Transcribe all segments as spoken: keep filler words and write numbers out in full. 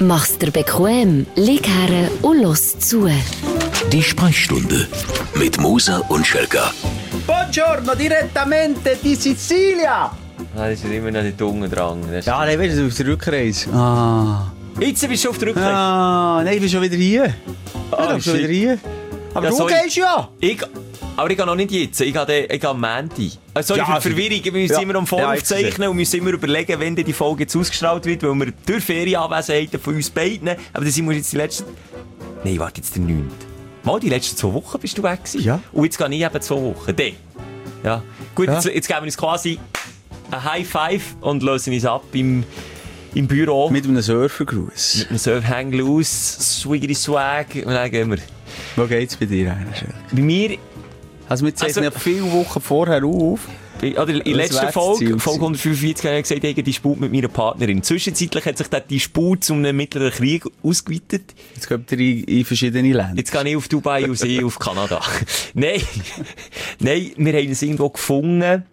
Mach's dir bequem, lieg her und los zu. Die Sprechstunde mit Musa und Schelka. Buongiorno, direttamente di Sicilia. Ah, das ist immer noch der unten dran. Ja, nein, weißt du, auf der Rückreise. Ah. Jetzt bist du auf der Rückreise. Ah, nein, ich bin schon wieder hier. Ah, ich bin schon wieder hier. Aber ja, du so gehst ja. Ich, aber ich gehe noch nicht jetzt. Ich gehe, ich gehe am Montag. Also, Ja, für Verwirrung. Wir müssen ja. immer am Voraufzeichnen und müssen immer überlegen, wenn die Folge jetzt ausgestrahlt wird, weil wir durch Ferienanwesenheiten von uns beiden. Aber das sind wir jetzt die letzten... Nein, warte, jetzt der neunte Mal die letzten zwei Wochen bist du weg gewesen. Ja. Und jetzt gehe ich eben zwei Wochen. Dann. Ja. Gut, Ja. Jetzt, jetzt geben wir uns quasi ein High Five und lösen uns ab im, im Büro. Mit einem Surfergruß. Mit einem Surfhang los, Swiggity Swag und dann gehen wir. Wo geht's bei dir eigentlich? Bei mir, Also wir zeichnen Also- ja viele Wochen vorher auf. bei- oder in der Das letzten wär's Folge, Ziel Folge hundertfünfundvierzig, habe ich gesagt, ich habe Disput mit meiner Partnerin. Zwischenzeitlich hat sich der Disput zu einem mittleren Krieg ausgeweitet. Jetzt geht ihr in, in verschiedene Länder. Jetzt gehe ich auf Dubai und sie auf Kanada. Nein, nein, wir haben es irgendwo gefunden.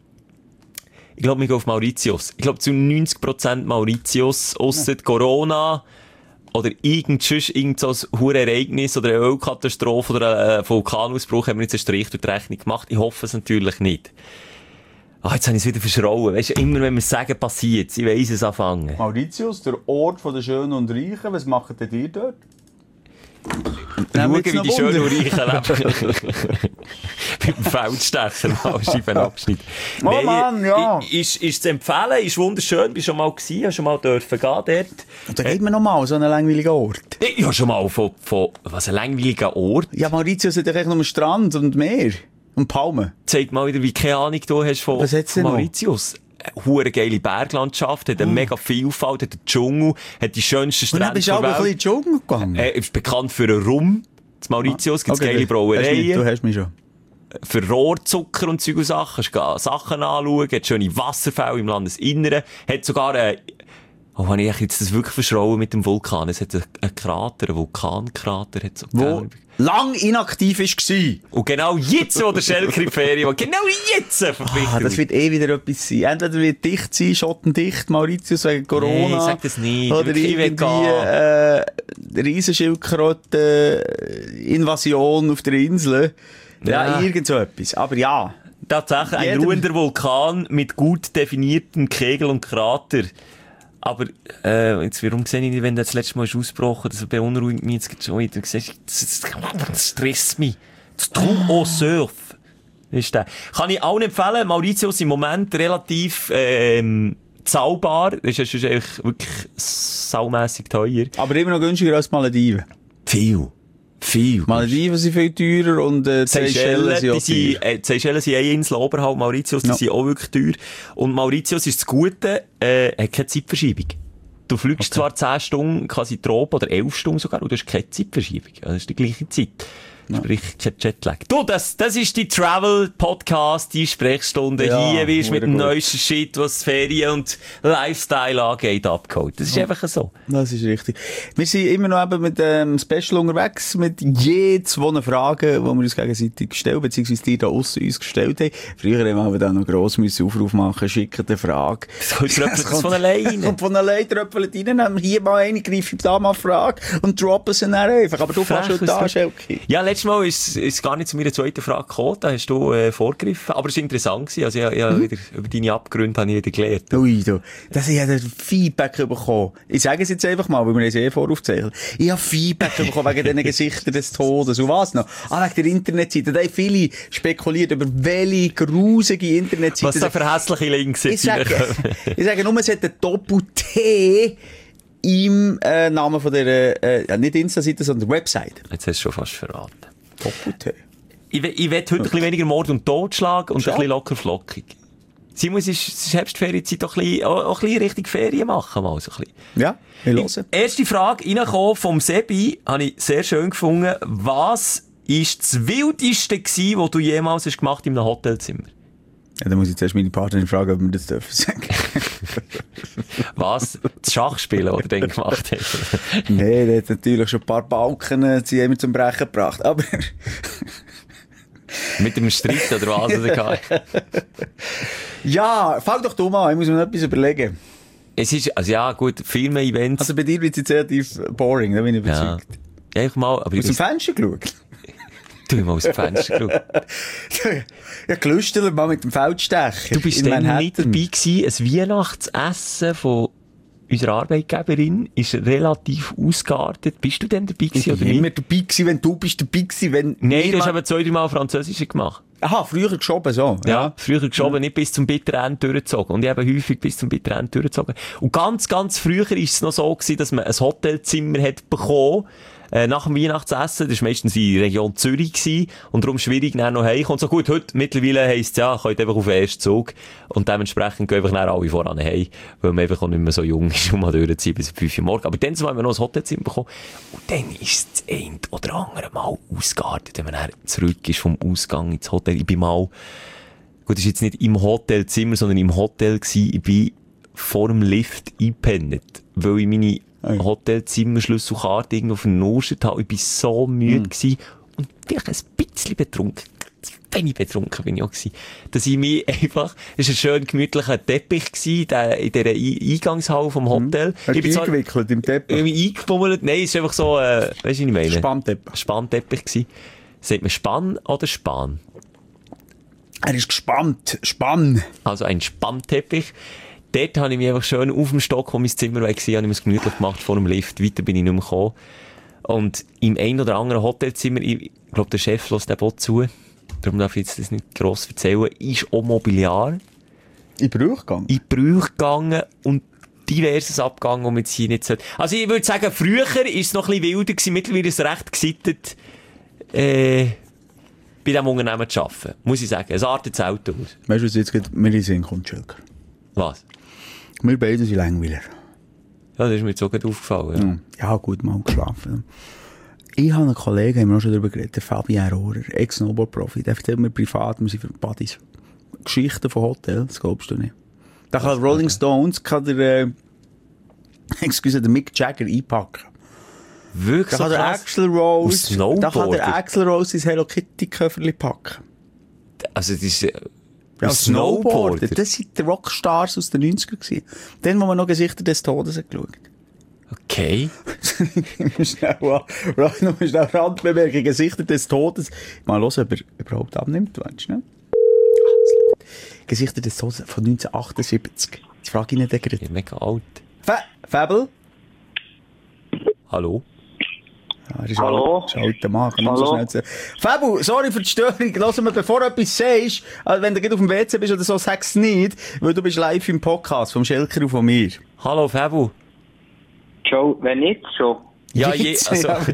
Ich glaube, wir gehen auf Mauritius. Ich glaube, zu neunzig Prozent Mauritius, ausser Corona oder irgend, sonst irgend so ein Hurereignis oder eine Ölkatastrophe oder ein Vulkanausbruch haben wir jetzt einen Strich durch die Rechnung gemacht. Ich hoffe es natürlich nicht. Ah, jetzt habe ich es wieder verschrauen. Weißt du, immer wenn wir es sagen, passiert es. Ich weiss es anfangen. Mauritius, der Ort der Schönen und Reichen. Was macht denn ihr dort? Schauen, mich wie jetzt die noch schönen und Wunder. Reichen leben. Mit dem Feldstecher mal Scheibenabschnitt. Oh Mann, ja. i- Ist, ist zu empfehlen, ist wunderschön. Bist schon mal gewesen, hast schon mal dürfen gehen dort. Und da geht man noch mal so einen langweiligen Ort. Ich habe schon mal von, von, was ein langweiliger Ort. Ja, Mauritius hat ja echt nur einen Strand und Meer. Und Palmen. Zeigt mal wieder, wie keine Ahnung du hast von, Was hat's von denn noch? Mauritius. Eine hure geile Berglandschaft, hat eine mega Vielfalt, hat einen Dschungel, hat die schönsten Und dann Strände bist du auch der ein bisschen Welt. in den Dschungel gegangen. Äh, ist bekannt für einen Rum. In Mauritius gibt es Okay, geile du hast mich- Brauereien. Du hast mich schon. Für Rohrzucker und Zeug und Sachen. Kannst du Sachen anschauen, hat schöne Wasserfälle im Landesinneren, hat sogar eine, oh, habe ich jetzt das wirklich verschrauen mit dem Vulkan? Es hat einen, einen Krater, einen Vulkankrater, hat so Wo gegeben. lang inaktiv war. Und genau jetzt, wo der Schelker in die Ferien will, genau jetzt verpflichtet. Ah, das wird eh wieder etwas sein. Entweder wird dicht sein, schottendicht, Mauritius wegen Corona. Nee, sag das nicht. Oder Wirklich, ich will irgendwie, gehen. äh, Riesenschildkröte, Invasion auf der Insel. Ja, Ja. irgend so etwas. Aber ja. Tatsächlich ein Jeder- ruhender Vulkan mit gut definierten Kegel und Krater. Aber, äh, jetzt, warum sehe ich nicht, wenn der das letzte Mal ist ausgebrochen, das beunruhigt mich jetzt schon wieder. Das, das, das stresst mich. Das Trou au Surf. Ist der. Kann ich allen empfehlen. Mauritius im Moment relativ, ähm, zahlbar. Das ist ja eigentlich wirklich saumässig teuer. Aber immer noch günstiger als Malediven. Viel. Viel. Malediven sind viel teurer und äh, Seychellen Seychellen, sind die auch sind, teuer. äh, Seychellen sind eine Insel oberhalb Mauritius, die Ja. sind auch wirklich teuer. Und Mauritius ist das Gute, äh, hat keine Zeitverschiebung. Du fliegst zwar zehn Stunden, quasi Tropen, oder elf Stunden sogar, und du hast keine Zeitverschiebung. Das ist die gleiche Zeit. Sprich, kein Jetlag. Du, das, das ist die Travel-Podcast, die Sprechstunde. Ja, Hier wirst du mit dem gut. neuesten Shit, was Ferien und Lifestyle angeht, abgeholt. Das ist einfach so. Das ist richtig. Wir sind immer noch eben mit dem Special unterwegs, mit je zwei Fragen, die wir uns gegenseitig gestellt, beziehungsweise die da aussen uns gestellt haben. Früher haben wir dann noch gross müssen Aufruf machen, schicken eine Frage. Das kommt tröpfelt das von alleine. Kommt von alleine, tröpfelt rein, nehmen hier mal eine, greifen da mal eine Frage und droppen sie dann einfach. Aber du fährst Frech, heute an, was du- Schelke. Ja, letztes Mal ist es gar nicht zu meiner zweiten Frage gekommen, da hast du äh, vorgegriffen. Aber es war interessant gewesen. Also, ich, ich mhm. wieder, über deine Abgründe habe ich wieder gelernt. Ui, du. Das ich habe Feedback bekommen. Ich sage es jetzt einfach mal, weil wir es eh voraufzeichnen. Ich habe Feedback bekommen wegen diesen Gesichtern des Todes. Und was noch? Ah, wegen der Internetseite. Da haben viele spekuliert über welche grusige Internetseite. Was da für hässliche Links ich jetzt sage, reinkommen. ich sage nur, es hat ein Doppel-T im äh, Namen von der, äh, ja, nicht Insta-Seite, sondern Website. Jetzt hast du schon fast verraten. Doppel-T. Ich, we- ich will heute ein bisschen weniger Mord und Totschlag und Schade. ein bisschen locker flockig. Simon, es ist, es ist Herbstferienzeit, auch ein bisschen, auch, auch ein bisschen richtig Ferien machen mal so ein bisschen. Ja, wir hören. Erste Frage reingekommen vom Sebi, habe ich sehr schön gefunden. Was ist das Wildeste gewesen, was du jemals hast gemacht in einem Hotelzimmer? Ja, dann muss ich zuerst meine Partnerin fragen, ob wir das dürfen sagen. Was? Das Schachspielen, das du dann gemacht hast? Nee, der hat natürlich schon ein paar Balken, äh, sie haben wir zum Brechen gebracht. Aber Mit dem Streit oder was? Oder? ja, fang doch du mal an, ich muss mir noch etwas überlegen. Es ist, also ja, gut, Firmen-Events. Also bei dir wird es jetzt relativ boring, da bin ich überzeugt. Ja, einfach mal, aber aus dem Fenster geschaut? Du hast mal aus dem Fenster geschaut. Ja, gelüstert mal mit dem Feldstecher. Du bist dann nicht dabei gewesen, ein Weihnachtsessen von unserer Arbeitgeberin ist relativ ausgeartet. Bist du denn dabei gewesen, oder nicht? Ich nicht? immer dabei gewesen, wenn du bist dabei gewesen, wenn... Nein, du hast aber zwei, drei Mal Französisch gemacht. Aha, früher geschoben, so. Ja, Ja, früher geschoben, ja. Nicht bis zum bitteren Ende durchgezogen. Und ich habe häufig bis zum bitteren Ende durchgezogen. Und ganz, ganz früher war es noch so gewesen, dass man ein Hotelzimmer hat bekommen, äh, nach dem Weihnachtsessen. Das war meistens in der Region Zürich gewesen, und darum schwierig, dann noch heimkommen. So gut, heute, mittlerweile heisst es ja, könnt einfach auf den ersten Zug. Und dementsprechend gehen einfach dann alle voran heim, weil man einfach auch nicht mehr so jung ist und mal durchziehen bis fünf Uhr morgens. Aber dann haben wir noch ein Hotelzimmer bekommen. Und dann ist es das eine oder andere Mal ausgeartet, wenn man dann zurück ist vom Ausgang ins Hotel. Ich bin mal, gut, das war jetzt nicht im Hotelzimmer, sondern im Hotel gewesen. Ich bin vor dem Lift eingepennt, weil ich meine Hotelzimmerschlüsselkarte irgendwo vernuscht habe. Ich war so müde mm. gewesen und vielleicht ein bisschen betrunken. Wenn ich betrunken bin ich auch gewesen. Dass ich mich einfach, es war ein schön gemütlicher Teppich gewesen, der, in dieser Eingangshalle vom Hotel. Mm. Hast du dich eingewickelt im Teppich? Ich bin eingebummelt. Nein, es ist einfach so, äh, weißt du, was ich meine? Spannteppich. Spannteppich gewesen. Sagt man Spann oder Span? Er ist gespannt. Spann. Also ein Spannteppich. Dort habe ich mich einfach schön auf dem Stock, wo mein Zimmer war, habe ich mir es gemütlich gemacht vor dem Lift. Weiter bin ich nicht mehr gekommen. Und im ein oder anderen Hotelzimmer, ich glaube, der Chef lässt den auch zu, darum darf ich jetzt das nicht gross erzählen, ist auch Mobiliar. In Brüch gegangen? In Brüch gegangen und diverses abgegangen, um jetzt hier nicht zu... Also ich würde sagen, früher war es noch ein bisschen wilder gewesen, mittlerweile ist es recht gesittet, äh, bei diesem Unternehmen zu arbeiten. Muss ich sagen, es artet selten aus. Weißt du, was jetzt geht? Mir in den Sinn kommt, Schelker? Was? Wir beide sind Langweiler. Ja, das ist mir jetzt auch gerade aufgefallen. Ja, ja gut, mal geschlafen. Ich habe einen Kollegen, haben wir auch schon darüber geredet, der Fabian Rohrer, Ex-Snowboard-Profi, der erzählt mir privat, wir sind für Buddies. Geschichten von Hotels, das glaubst du nicht. Da kann Rolling Stones, kann der, äh, excuse, der Mick Jagger einpacken. Wirklich Da so kann der krass? Axl Rose, da kann der Snowboarder? Axl Rose sein Hello Kitty-Köfferli packen. Also das ist... Äh, Ja, Snowboarder? Snowboarder, das sind die Rockstars aus den neunzigern gewesen. Dann, wo man noch Gesichter des Todes hat geschaut. Okay. Schnell an, noch schnell Randbemerkung, Gesichter des Todes. Mal hören, ob er überhaupt abnimmt, weißt du, ne? Gesichter des Todes von neunzehnhundertachtundsiebzig. Jetzt frage ich ihn den gerade. Ich bin mega alt. Fa Fabel? Hallo? Ja, er ist Hallo? Alt, ist ein alter Mann, kann man Hallo? so schnell sagen. Fabel, sorry für die Störung. Lass mal, bevor du etwas sagst, also wenn du gerade auf dem W C bist oder so, sag's nicht, weil du bist live im Podcast vom Schelker und von mir. Hallo, Fabu. Schon, wenn nicht schon. Ja, je, Jetzt, also... ja,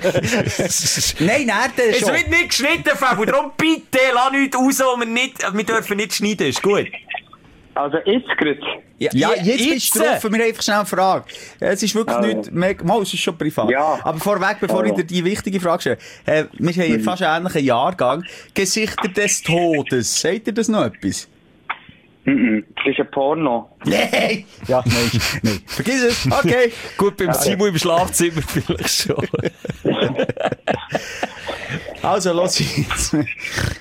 Nein, nein, der Es schon. wird nicht geschnitten, Fabu. Darum bitte, lass nichts raus, wo wir nicht... Wir dürfen nicht schneiden, ist gut. Also jetzt gerade. Ja, ja, jetzt bist du drauf. Wir haben einfach schnell eine Frage. Es ist wirklich Also. nicht... Mega, mal, es ist schon privat. Ja. Aber vorweg, bevor Also. ich dir die wichtige Frage stelle. Äh, wir haben Mhm. fast einen ähnlichen Jahrgang. Gesichter des Todes. Sagt ihr das noch etwas? Mhm. Das ist ein Porno. Nein! Ja, nein, nein. Vergiss es. Okay. Gut, beim Simon im Schlafzimmer vielleicht schon. Also, los jetzt. Wir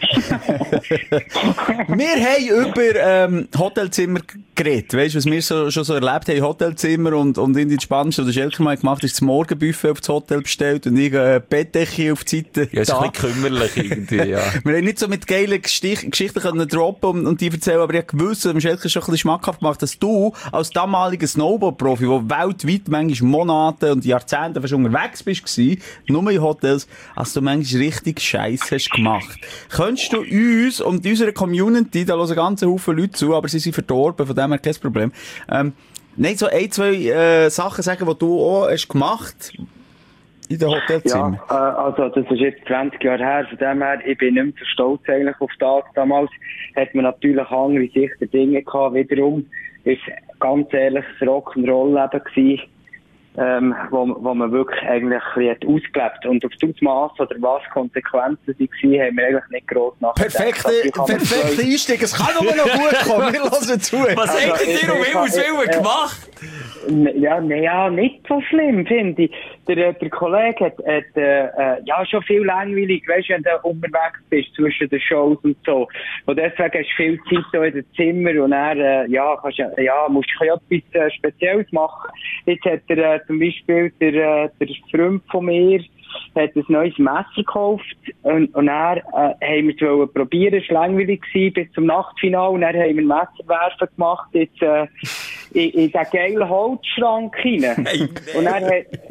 haben über ähm, Hotelzimmer geredet. Weißt du, was wir so, schon so erlebt haben? Hotelzimmer und, und in die Spannste, was der Schelker mal gemacht hat, ist das Morgenbuffet auf das Hotel bestellt und ich äh, Bettdecke auf die Seite. Ja, ist da. ein bisschen kümmerlich irgendwie, ja. Wir haben nicht so mit geilen Gestich Geschichten können droppen und, und die erzählen, aber ich habe gewusst, dem Schelker schon ein bisschen schmackhaft gemacht, dass du als damaliger Snowboard-Profi, der weltweit manchmal Monate und Jahrzehnte fast unterwegs bist, gewesen, nur in Hotels, als du manchmal richtig Scheiß hast gemacht. Könntest du uns und unserer Community, da hören ganz Haufen Leute zu, aber sie sind verdorben, von dem her kein Problem, ähm, nicht so ein, zwei äh, Sachen sagen, die du auch hast gemacht in den Hotelzimmern? Ja, äh, also das ist jetzt zwanzig Jahre her, von dem her, ich bin nicht mehr so stolz eigentlich auf das. Damals hat man natürlich andere Sicht der Dinge gehabt. Wiederum ist ganz ehrlich das Rock'n'Roll-Leben gewesen. ähm, wo, wo man wirklich eigentlich ein bisschen ausgelebt. Und auf das Ausmaß oder was Konsequenzen waren, haben wir eigentlich nicht gross nachgedacht. Perfekte, perfekte Einstieg. Es kann nur noch gut kommen. Wir hören zu. Was Also, habt ihr um Himmels Willen äh, gemacht? Ja, nee, ja, nicht so schlimm, finde ich. Der, der Kollege hat, hat äh, ja schon viel langweilig, weißt du, wenn du unterwegs bist zwischen den Shows und so. Und deswegen hast du viel Zeit so in den Zimmer und dann, äh, ja, kannst, ja, musst du etwas äh, Spezielles machen. Jetzt hat er äh, zum Beispiel der, äh, der Freund von mir hat ein neues Messer gekauft und, und dann äh, haben wir es wollen probieren, es war langweilig gewesen, bis zum Nachtfinale und dann haben wir Messerwerfen gemacht, jetzt äh, in, in diesen geilen Holzschrank rein. Hey, und dann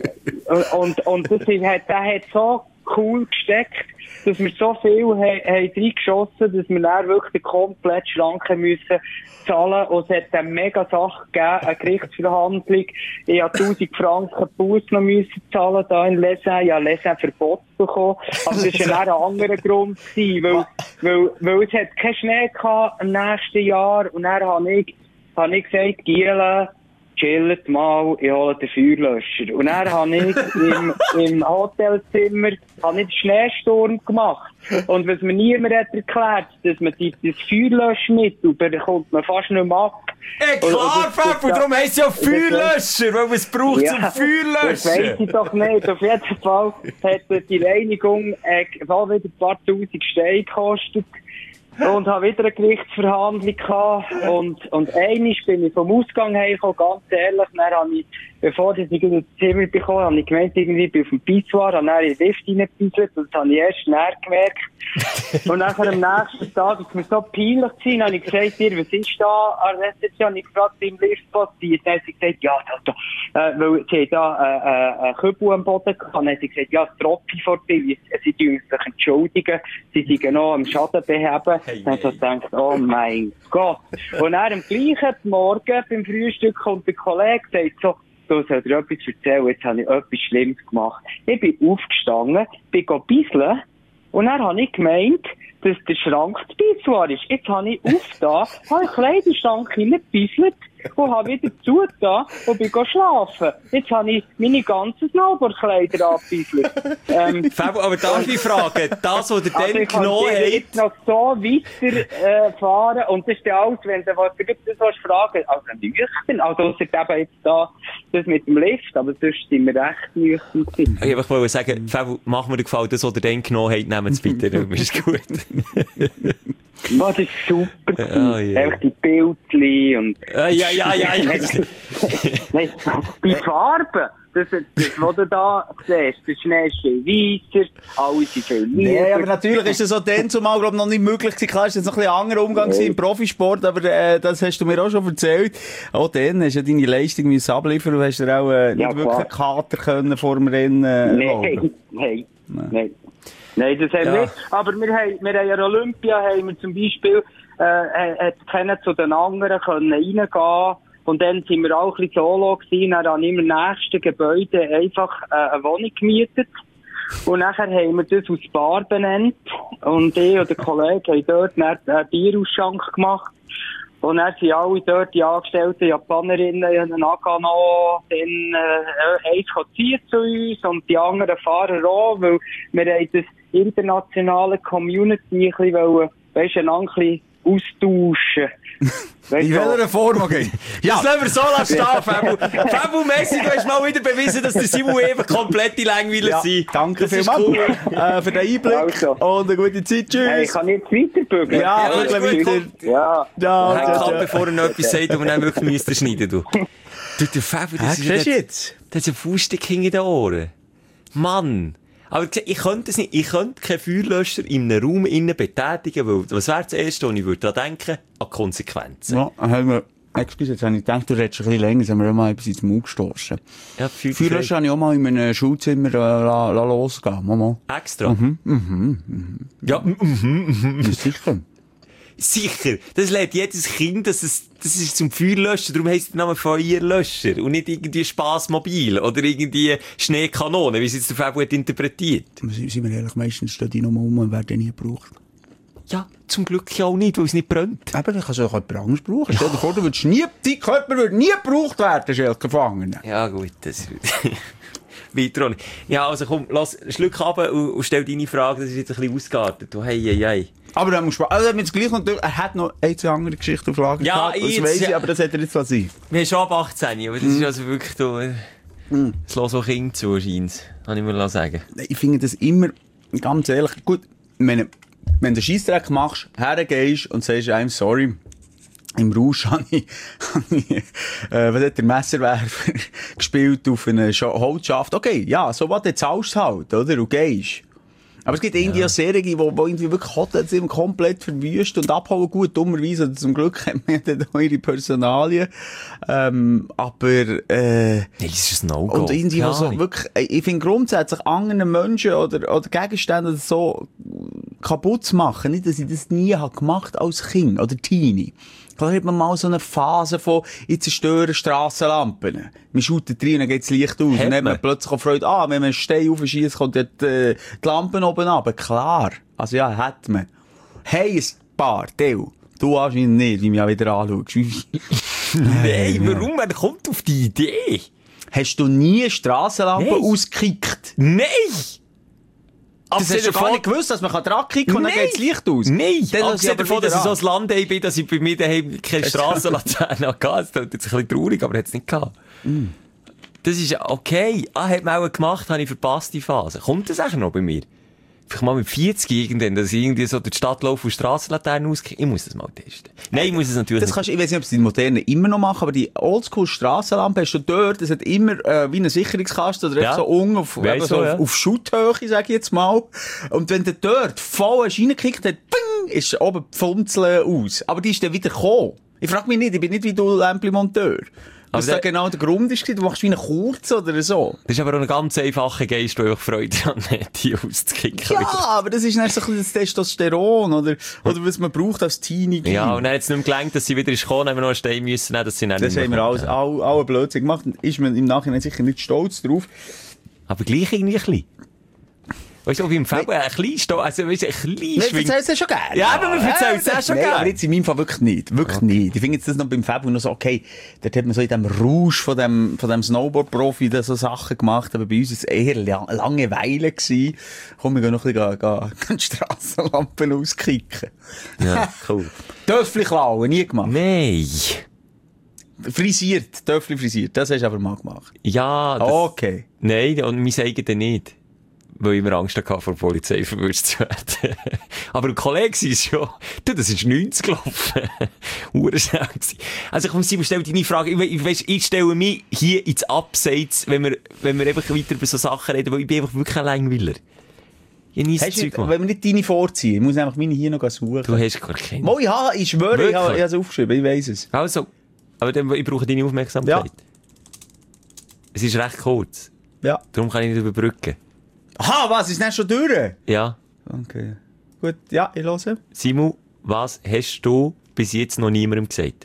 hat, und, und, und das ist, hat, der hat so cool gesteckt, dass wir so viel haben, haben reingeschossen, dass wir dann wirklich den kompletten Schrank müssen zahlen. Und es hat eine mega Sache gegeben, eine Gerichtsverhandlung. Ich habe tausend Franken Buß noch müssen zahlen, da in Lesin. Ich habe Lesin Verbot bekommen. Aber das war dann ein anderer Grund gewesen, weil, weil, weil es hat keinen Schnee gehabt im nächsten Jahr. Und dann habe ich, habe ich gesagt, Giele, chillt mal, ich hole den Feuerlöscher. Und dann habe ich im, im Hotelzimmer habe ich den Schneesturm gemacht. Und was mir niemand hat erklärt, dass man die, das Feuerlöschmittel bekommt man fast nicht mehr ab. Ey, klar, Pfeffer, darum heisst es ja Feuerlöscher, weil man es braucht ja, zum Feuerlöschen. Das weiss ich doch nicht. Auf jeden Fall hat die Reinigung äh, wieder ein paar tausend Steine gekostet. Und habe wieder eine Gerichtsverhandlung gehabt. Und, und einmal bin ich vom Ausgang hergekommen, ganz ehrlich. Dann habe ich, bevor ich in das Zimmer bekommen habe, habe ich gemeint, irgendwie bin ich auf dem Pissoir, habe dann in den Lift reingepieselt und das habe ich erst näher gemerkt. Und nachher am nächsten Tag ist mir so peinlich gewesen, habe ich gesagt, dir, was ist da an der Rezeption? Habe ich gefragt, wie im Lift passiert. Dann hat sie gesagt, ja, da, da, äh, weil sie da, äh, äh, einen Kübel am Boden gehabt. Dann hat sie gesagt, ja, es Tropfen vor dir. Sie tun sich entschuldigen. Sie sind noch am Schaden beheben. Hey, dann habe ich gedacht, oh mein Gott. Und dann am gleichen Morgen beim Frühstück kommt der Kollege und sagt so, du sollst dir etwas erzählen, jetzt habe ich etwas Schlimmes gemacht. Ich bin aufgestanden, bin go bisseln und dann habe ich gemeint, dass der Schrank das Pissoir ist. Jetzt habe ich aufgetan, habe ich Kleiderschrank hineingebisselt und habe wieder zugetan und bin go schlafen. Jetzt habe ich meine ganzen Snowboardkleider abgebisselt. Ähm, Aber darf ich fragen, das, was ihr Also dann ich kann genommen jetzt habt, noch so weiter äh, fahren und das ist ja alles, wenn du was das willst fragen, also nüchtern, also ausser eben jetzt da das mit dem Lift, aber sonst sind wir recht nüchtern gewesen. ich wollte einfach sagen, Fabio, mach mir den Gefallen, das, was ihr dann genommen habt, nehmt es bitte, das ist gut. Oh, das ist super. Oh, yeah. Einfach die Bildchen und... Ja, ja, ja, ja. ja. Nein, die Farben, das, das, was du da siehst, der Schnee ist viel weisser, alle sind viel lieber. Nee, aber natürlich ist das so dann zumal, glaub, noch nicht möglich gewesen. Klar, ist jetzt noch ein bisschen anderer Umgang nee. im Profisport, aber äh, das hast du mir auch schon erzählt. Auch dann hast du ja deine Leistung müssen abliefern und hast dir auch äh, nicht ja, wirklich einen Kater können vor dem Rennen äh, Nein, nein, nein. Nein, das haben wir ja. nicht. Aber wir haben, wir haben ja Olympia, haben wir zum Beispiel, äh, hat keiner zu den anderen können reingehen. Und dann sind wir auch ein bisschen solo gewesen. Dann haben wir im nächsten Gebäude einfach äh, eine Wohnung gemietet. Und nachher haben wir das aus Bar benannt. Und ich und der Kollege haben dort einen Bierausschank gemacht. Und dann sind alle dort die angestellten Japanerinnen, Nagano, dann äh, eins ziehen zu uns und die anderen Fahrer auch, weil wir haben das internationale Community ein bisschen wollen, weisst du, ein bisschen austauschen. Weißt in welcher Form, okay? Ja. Das lassen wir so lassen stehen, Fabu. Fabu Messi, du hast mal wieder bewiesen, dass der Simon einfach komplette Langweiler ja, sind. Danke vielmals cool. äh, für den Einblick also. Und eine gute Zeit. Tschüss. Hey, ich kann jetzt weiterbügeln. Ja, ja wirklich weiter. Ja. Ja, ja, ja, kann, ja. bevor er noch etwas sagt, aber dann wirklich müsste schneiden, du. Du, der Fabu, das Hä, ist ja, jetzt? Das ist ein Faustdick hinter den Ohren. Mann. Aber ich könnte es nicht, ich könnte keinen Feuerlöscher in einem Raum innen betätigen, weil, was wäre das Erste, was ich würde daran denken? An Konsequenzen. Ja, haben wir, excuse, jetzt habe ich gedacht, du redest ein bisschen länger, jetzt haben wir auch mal etwas ins Maul gestossen. Ja, Feuerlöscher habe ich auch mal in einem Schulzimmer äh, la, la losgehen. Mama. Extra? Mhm, mhm, mhm. Ja, mhm, mhm. Ja, sicher. Sicher. Das lernt jedes Kind, dass es, das ist zum Feuerlöschen, darum heisst der Name Feuerlöscher und nicht irgendwie Spassmobil oder irgendwie Schneekanone, wie es jetzt der Fabio hat interpretiert. Sind wir ehrlich, meistens stehen die noch mal um und werden nie gebraucht. Ja, zum Glück ja auch nicht, weil es nicht brennt. Aber dann kannst du auch jemand anderes brauchen. Stell dir vor, du würdest nie, dein Körper würde nie gebraucht werden, Schelke Gefangen. Ja, gut, das weiter auch nicht. Ja, also komm, lass einen Schluck runter und, und stell deine Frage, das ist jetzt ein bisschen ausgeartet. Du, hey, hey, hey. Aber dann musst du, also, jetzt gleich noch, er hat noch eine, zwei andere Geschichten auf Lager Ja, gehabt, das jetzt, weiss ich, ja. aber das hätte er jetzt sein. Wir haben schon ab achtzehn, aber das mm. ist also wirklich, du, mm. es lässt auch Kinder zu, scheint's. Kann ich mir sagen. Ich finde das immer, ganz ehrlich, gut, wenn, wenn du Scheissdreck machst, hergehst und sagst einem sorry, im Rausch habe ich, hab ich äh, was hat der Messerwerfer gespielt auf einer Holzschaft. Okay, ja, so was, jetzt zahlst du halt, oder? Und gehst. Aber es gibt ja. irgendwie auch Serien, die, wo irgendwie wirklich Hotels komplett verwüst und abhauen. Gut, dummerweise, also zum Glück haben wir dann eure Personalien. Ähm, aber, äh, nee, das ist ein No-Go. Und irgendwie ja, so wirklich, ich finde grundsätzlich anderen Menschen oder, oder Gegenstände so kaputt zu machen, nicht, dass ich das nie habe gemacht als Kind oder Teenie. Da hat man mal so eine Phase von, ich zerstöre Strassenlampen. Man schaut rein, dann geht das Licht aus. Hat und dann hat man man? plötzlich auch Freude, ah, wenn man einen Stein aufschießt, kommt dort, äh, die Lampen oben runter. Klar. Also ja, hat man. Hey, ein paar, Theo. Du anscheinend nicht, wie du mich auch wieder anschaust. Nein, warum? Wer kommt auf die Idee? Hast du nie Strassenlampen Nein. ausgekickt? Nein! Das hast du gar nicht gewusst, dass man dran kicken und dann geht das Licht aus. Nein! Dann Abgesehen davon, dass ich so an. ein Land bin, dass ich bei mir daheim keine Strassenlaterne hatte. Das klingt jetzt ein bisschen traurig, aber hat es nicht gehabt. Mm. Das ist okay. Ah, hat man auch gemacht, habe ich verpasst, die Phase. Kommt das eigentlich noch bei mir? Vielleicht mal mit vierzig irgendwann, dass ich irgendwie so durch die Stadt laufe und Strassenlaternen auskicke. Ich muss das mal testen. Nein, ich muss es natürlich das kannst, ich weiß nicht, ob sie die modernen immer noch machen, aber die Oldschool-Strassenlampe hast du dort, das hat immer äh, wie ein Sicherungskasten oder ja. so unten auf, so, so ja. auf, auf Schutthöhe, sag ich jetzt mal. Und wenn du dort voll reingekickt hast, bing, ist oben die Funzel aus. Aber die ist dann wieder gekommen. Ich frage mich nicht, ich bin nicht wie du Lämpli-Monteur. Was da genau der Grund ist, du machst wie einen Kurz oder so. Das ist aber auch ein ganz einfacher Geist, der einfach Freude daran hat, die auszukicken. Ja, wieder. aber das ist dann so ein bisschen das Testosteron, oder, oder was man braucht als Teenie. Ja, und dann hat es nicht mehr gelangt, dass sie wieder ist gekommen, haben wir noch einen Stein müssen nehmen, dass sie dann Das nicht haben mehr wir kommt. alles, alle, alle Blödsinn gemacht. Ist man im Nachhinein sicher nicht stolz drauf. Aber gleich irgendwie ein bisschen. Weißt du, wie im Februar ein klein Sto- also weißt du, ein klein Wir schwingt. erzählen es ja schon gerne. Ja, aber wir erzählen es ja schon Nein, gerne. aber jetzt in meinem Fall wirklich nicht. Wirklich Okay. nicht. Ich finde jetzt das noch beim Februar noch so, okay, dort hat man so in dem Rausch von dem, von dem Snowboard-Profi da so Sachen gemacht, aber bei uns war es eher la- Langeweile gewesen. Komm, wir gehen noch ein bisschen, gehen, gehen die Strassenlampen auskicken. Ja, cool. Töffli klauen, nie gemacht. Nein. Frisiert, Töffli frisiert, das hast du aber mal gemacht. Ja, das, Okay. nein, und mein eigenes nicht. Weil ich mir Angst hatte, vor der Polizei verwünscht zu werden. Aber ein Kollege war es schon. Du, das ist neunzig gelaufen. Urschnell gewesen. Also komm, Simon, stell deine Frage. Ich, ich, weiss, ich stelle mich hier ins Abseits, wenn wir, wenn wir einfach weiter über so Sachen reden, weil ich bin einfach wirklich ein Langweiler. Ich habe nie so Hast du Zeug nicht, gemacht. wenn wir nicht deine vorziehen, ich muss einfach meine hier noch suchen. Du hast gar keine. Mo, ja, ich schwöre, ich Wirklich? habe ich habe es aufgeschrieben, ich weiss es. Also, aber dann, ich brauche deine Aufmerksamkeit. Ja. Es ist recht kurz. Ja. Darum kann ich nicht überbrücken. Aha, was, ist das schon durch? Ja. Okay. Gut, ja, ich höre. Simon, was hast du bis jetzt noch niemandem gesagt?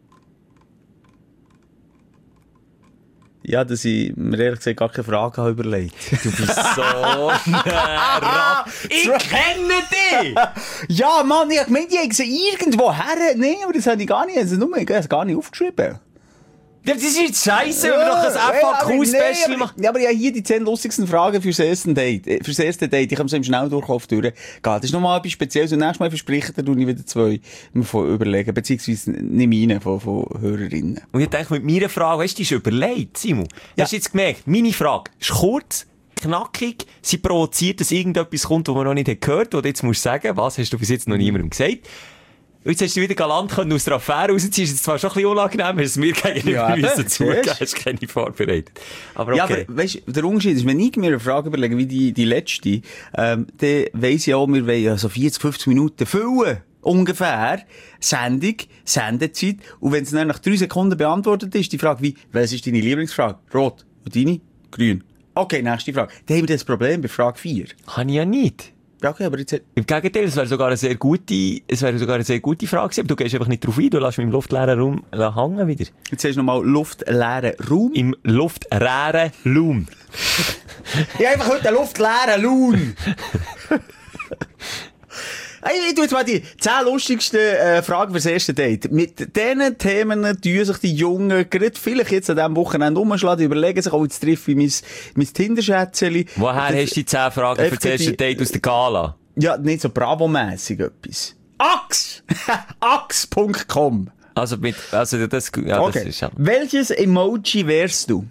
Ja, dass ich mir ehrlich gesagt gar keine Frage habe überlegt. Du bist so nah. Ich kenne dich! Ja, Mann, ich meine, ich habe sie irgendwo her. Nein, aber das habe ich gar nicht, also nur, ich habe es gar nicht aufgeschrieben. Ja, das ist jetzt scheisse, wenn wir doch ein F A Q-Special machen. Ja, aber ja, hier die zehn lustigsten Fragen fürs erste Date. Äh, fürs erste Date. Ich kann so im Schnelldurchlauf durch. Das ist nochmal etwas Spezielles. Und nächstes Mal verspreche ich, dann tue ich wieder zwei von überlegen. Beziehungsweise nicht meine, von, von Hörerinnen. Und ich denke, mit meiner Frage, hast du dich schon überlegt, Simon? Ja. Hast du jetzt gemerkt, meine Frage ist kurz, knackig, sie provoziert, dass irgendetwas kommt, was man noch nicht gehört hat. Und jetzt musst du sagen, was hast du bis jetzt noch niemandem gesagt? Und jetzt hast du wieder galant können aus der Affäre rausziehen. Das ist zwar schon ein bisschen unangenehm, hast du mir gegenüber Ja, müssen zugeben, siehst. hast keine vorbereitet. Aber okay. Ja, aber weißt, der Unterschied ist, wenn ich mir eine Frage überlege, wie die, die letzte, ähm, dann weiss ich auch, wir wollen ja so vierzig, fünfzig Minuten füllen. Ungefähr. Sendung, Sendezeit. Und wenn es dann nach drei Sekunden beantwortet ist, die Frage wie, was ist deine Lieblingsfrage? Rot. Und deine? Grün. Okay, nächste Frage. Dann haben wir das Problem bei Frage vier. Kann ich ja nicht. Ja, okay, aber jetzt... Im Gegenteil, es wäre sogar eine sehr gute, es wäre sogar eine sehr gute Frage gewesen, aber du gehst einfach nicht drauf ein, du lässt mich im luftleeren Raum hängen wieder. Jetzt hast du nochmal luftleeren Raum. Im luftleeren Raum. Ich habe einfach heute einen luftleeren Raum. Ich tu jetzt mal die zehn lustigsten äh, Fragen fürs erste Date. Mit diesen Themen tun sich die Jungen gerade vielleicht jetzt an diesem Wochenende umschlagen, überlegen sich, oh, jetzt treffe ich mein, mein Tinder-Schätzchen. Woher das, hast du die zehn Fragen für das erste Date aus der Gala? Ja, nicht so Bravo-mässig etwas. Ax! Ax Punkt com. Also mit, also das, ja, okay. Das ist ja. Welches Emoji wärst du?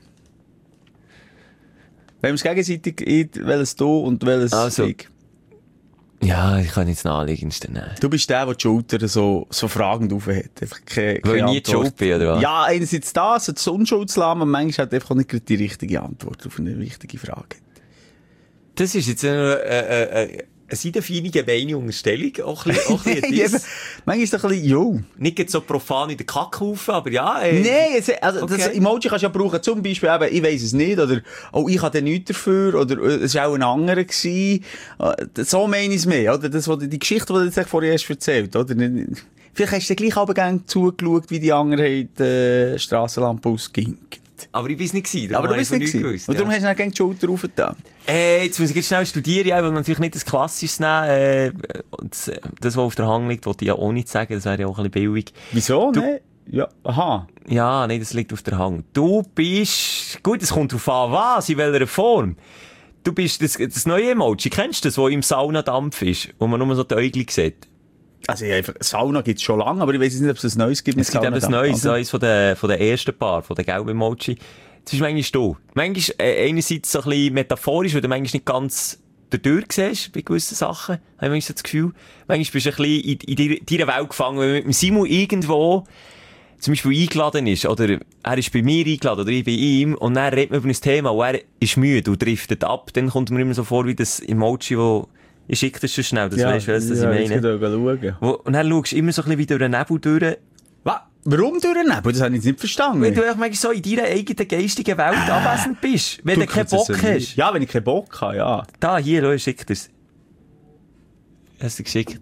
Wenn wir es gegenseitig ein, welches du und welches also, ich. Ja, ich kann jetzt naheliegendsten nehmen. Du bist der, der die Schulter so, so fragend aufhat. Einfach keine, keine Weil ich nie die Schuld bin, oder was? Ja, einerseits das, das Unschuldslamm, und manchmal hat einfach auch nicht die richtige Antwort auf eine wichtige Frage. Das ist jetzt eine, äh, äh, eine seitenfeine, gemeine Unterstellung. Auch ein bisschen, auch ein bisschen Eben, manchmal ist es ein bisschen, jo. Nicht jetzt so profan in den Kackhaufen, aber ja. Äh, Nein, es, also, okay. Das Emoji kannst du ja brauchen, zum Beispiel eben, ich weiss es nicht, oder, oh, ich hatte nichts dafür, oder, es war auch ein anderer gewesen. So meine ich es mehr, oder? Das, was, die Geschichte, die du jetzt vorher erst erzählt, oder? Vielleicht hast du gleich aber gerne zugeschaut, wie die anderen in die Strassenlampe ausginkt. Aber ich war es nicht gewesen. Aber du bist nicht gewesen. Und darum ja. hast du dann gerne die Schulter raufgetan. Äh, jetzt muss ich jetzt schnell studieren, ja, weil natürlich nicht das Klassisches nehmen, äh, und das, was auf der Hand liegt, wollte ich ja auch nicht sagen, das wäre ja auch ein bisschen billig. Wieso, du, ne? Ja, aha. Ja, nein, das liegt auf der Hand. Du bist, gut, es kommt drauf an, was, in welcher Form. Du bist das, das neue Emoji, kennst du das, wo im Saunadampf ist, wo man nur so die Äugel sieht? Also, ja, Sauna gibt's schon lange, aber ich weiss nicht, ob es ein Neues gibt. Es gibt eben ein Neues, eines von den, von den ersten Paar, von den gelben Emoji. Das ist manchmal du. Manchmal, äh, einerseits so ein bisschen metaphorisch, weil du manchmal nicht ganz dadurch siehst, bei gewissen Sachen. Habe ich so das Gefühl. Manchmal bist du ein bisschen in, in deiner Welt gefangen, wenn mit dem Simon irgendwo, zum Beispiel eingeladen ist, oder er ist bei mir eingeladen, oder ich bei ihm, und dann redet man über ein Thema, und er ist müde und driftet ab, dann kommt mir immer so vor, wie das Emoji, wo, ich schicke das schon schnell, das ja, weisst du, was ja, ich meine. Wo, und dann schaust du immer so ein bisschen wie durch den Nebel durch. Was? Warum durch den Nebel? Das habe ich jetzt nicht verstanden. Weil du manchmal so in deiner eigenen geistigen Welt äh, abwesend bist. Wenn du, du keinen Bock hast. Ja, wenn ich keinen Bock habe, ja. Da, hier, schau, schick dir's. Hast du geschickt?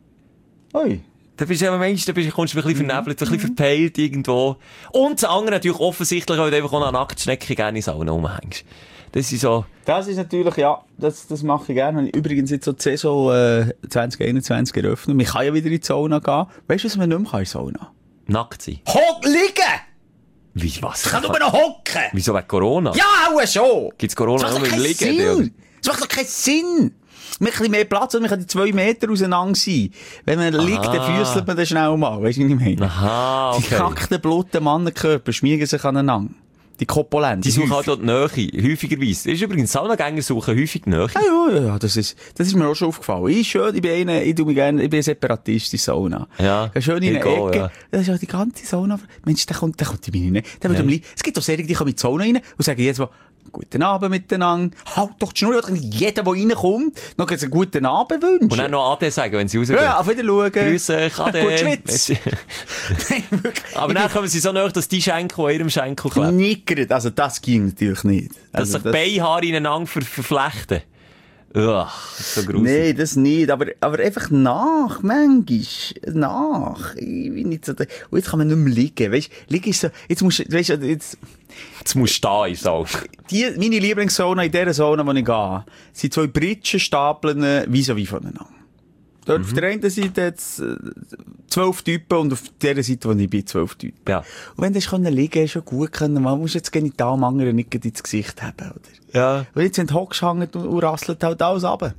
Ui. Da bist du ja manchmal, da bist du, kommst du ein bisschen vernebelt, ein bisschen verpeilt irgendwo. Und das andere natürlich offensichtlich, weil du einfach auch eine Nacktschnecke gerne in Sauna rumhängst. Das ist so. Das ist natürlich, ja, das, das mache ich gerne. Ich übrigens jetzt so die Saison äh, zwanzig einundzwanzig eröffnet. Man kann ja wieder in die Sauna gehen. Weißt du, was man nicht mehr kann in die Sauna? Nackt sein. Hock, liegen! Wie, was? Ich kann nur noch hocken! Wieso wegen Corona? Ja, auch schon! Gibt's Corona nur im Liegen? Sinn. Das macht doch keinen Sinn! Man hat ein bisschen mehr Platz, und man kann die zwei Meter auseinander sein. Wenn man Aha. liegt, dann füßelt man dann schnell mal. Weißt du, was ich meine? Aha, okay. Die kackten, blutigen Mannenkörper schmiegen sich aneinander. Die Kopolenz. Die suchen halt dort Nähe, häufigerweise. Das ist übrigens, Saunagänger suchen häufig Nähe. Ja, ja, ja, das ist, das ist mir auch schon aufgefallen. Ich schön, ich bin eine, ich tu mich gerne, ich bin ein Separatist in Sauna. Ja. Schön in einer Ecke. Ja. Das ist auch die ganze Sauna. Mensch, der kommt, der kommt in meine rein. Der wird ja. Es gibt auch Serien, die kommen in die Sauna rein und sagen jetzt mal, guten Abend miteinander. Halt doch die Schnur, oder jeder, der reinkommt, noch einen guten Abend wünschen. Und dann noch Ade sagen, wenn sie rausgehen. Ja, auf wieder schauen. Grüß euch, Ade. Gut Schwitz. Nein, aber dann kommen sie so nahe, dass die Schenkel an ihrem Schenkel klebt. Nickert, also das ging natürlich nicht. Dass also sich das... Beinhaare ineinander ver verflechten. Ugh, so gruselig. Nein, das nicht, aber, aber einfach nach, manchmal, nach. Ich bin nicht so da. Und jetzt kann man nicht mehr liegen, weisst, liegen ist so, jetzt musst du, weisst, jetzt, jetzt musst du da ist auch. Die, meine Lieblingszone in dieser Zone, wo ich gehe, sind zwei Britschenstapeln vis-à-vis voneinander. Dort mhm. auf der einen Seite jetzt zwölf Typen und auf der Seite, wo ich bin, zwölf Typen. Ja. Und wenn du liegen liegen, hast du schon gut können, man muss jetzt genital am anderen nicht ins Gesicht haben, oder? Ja. Und jetzt, wenn du hockst, hängt und, und rasselt halt alles runter.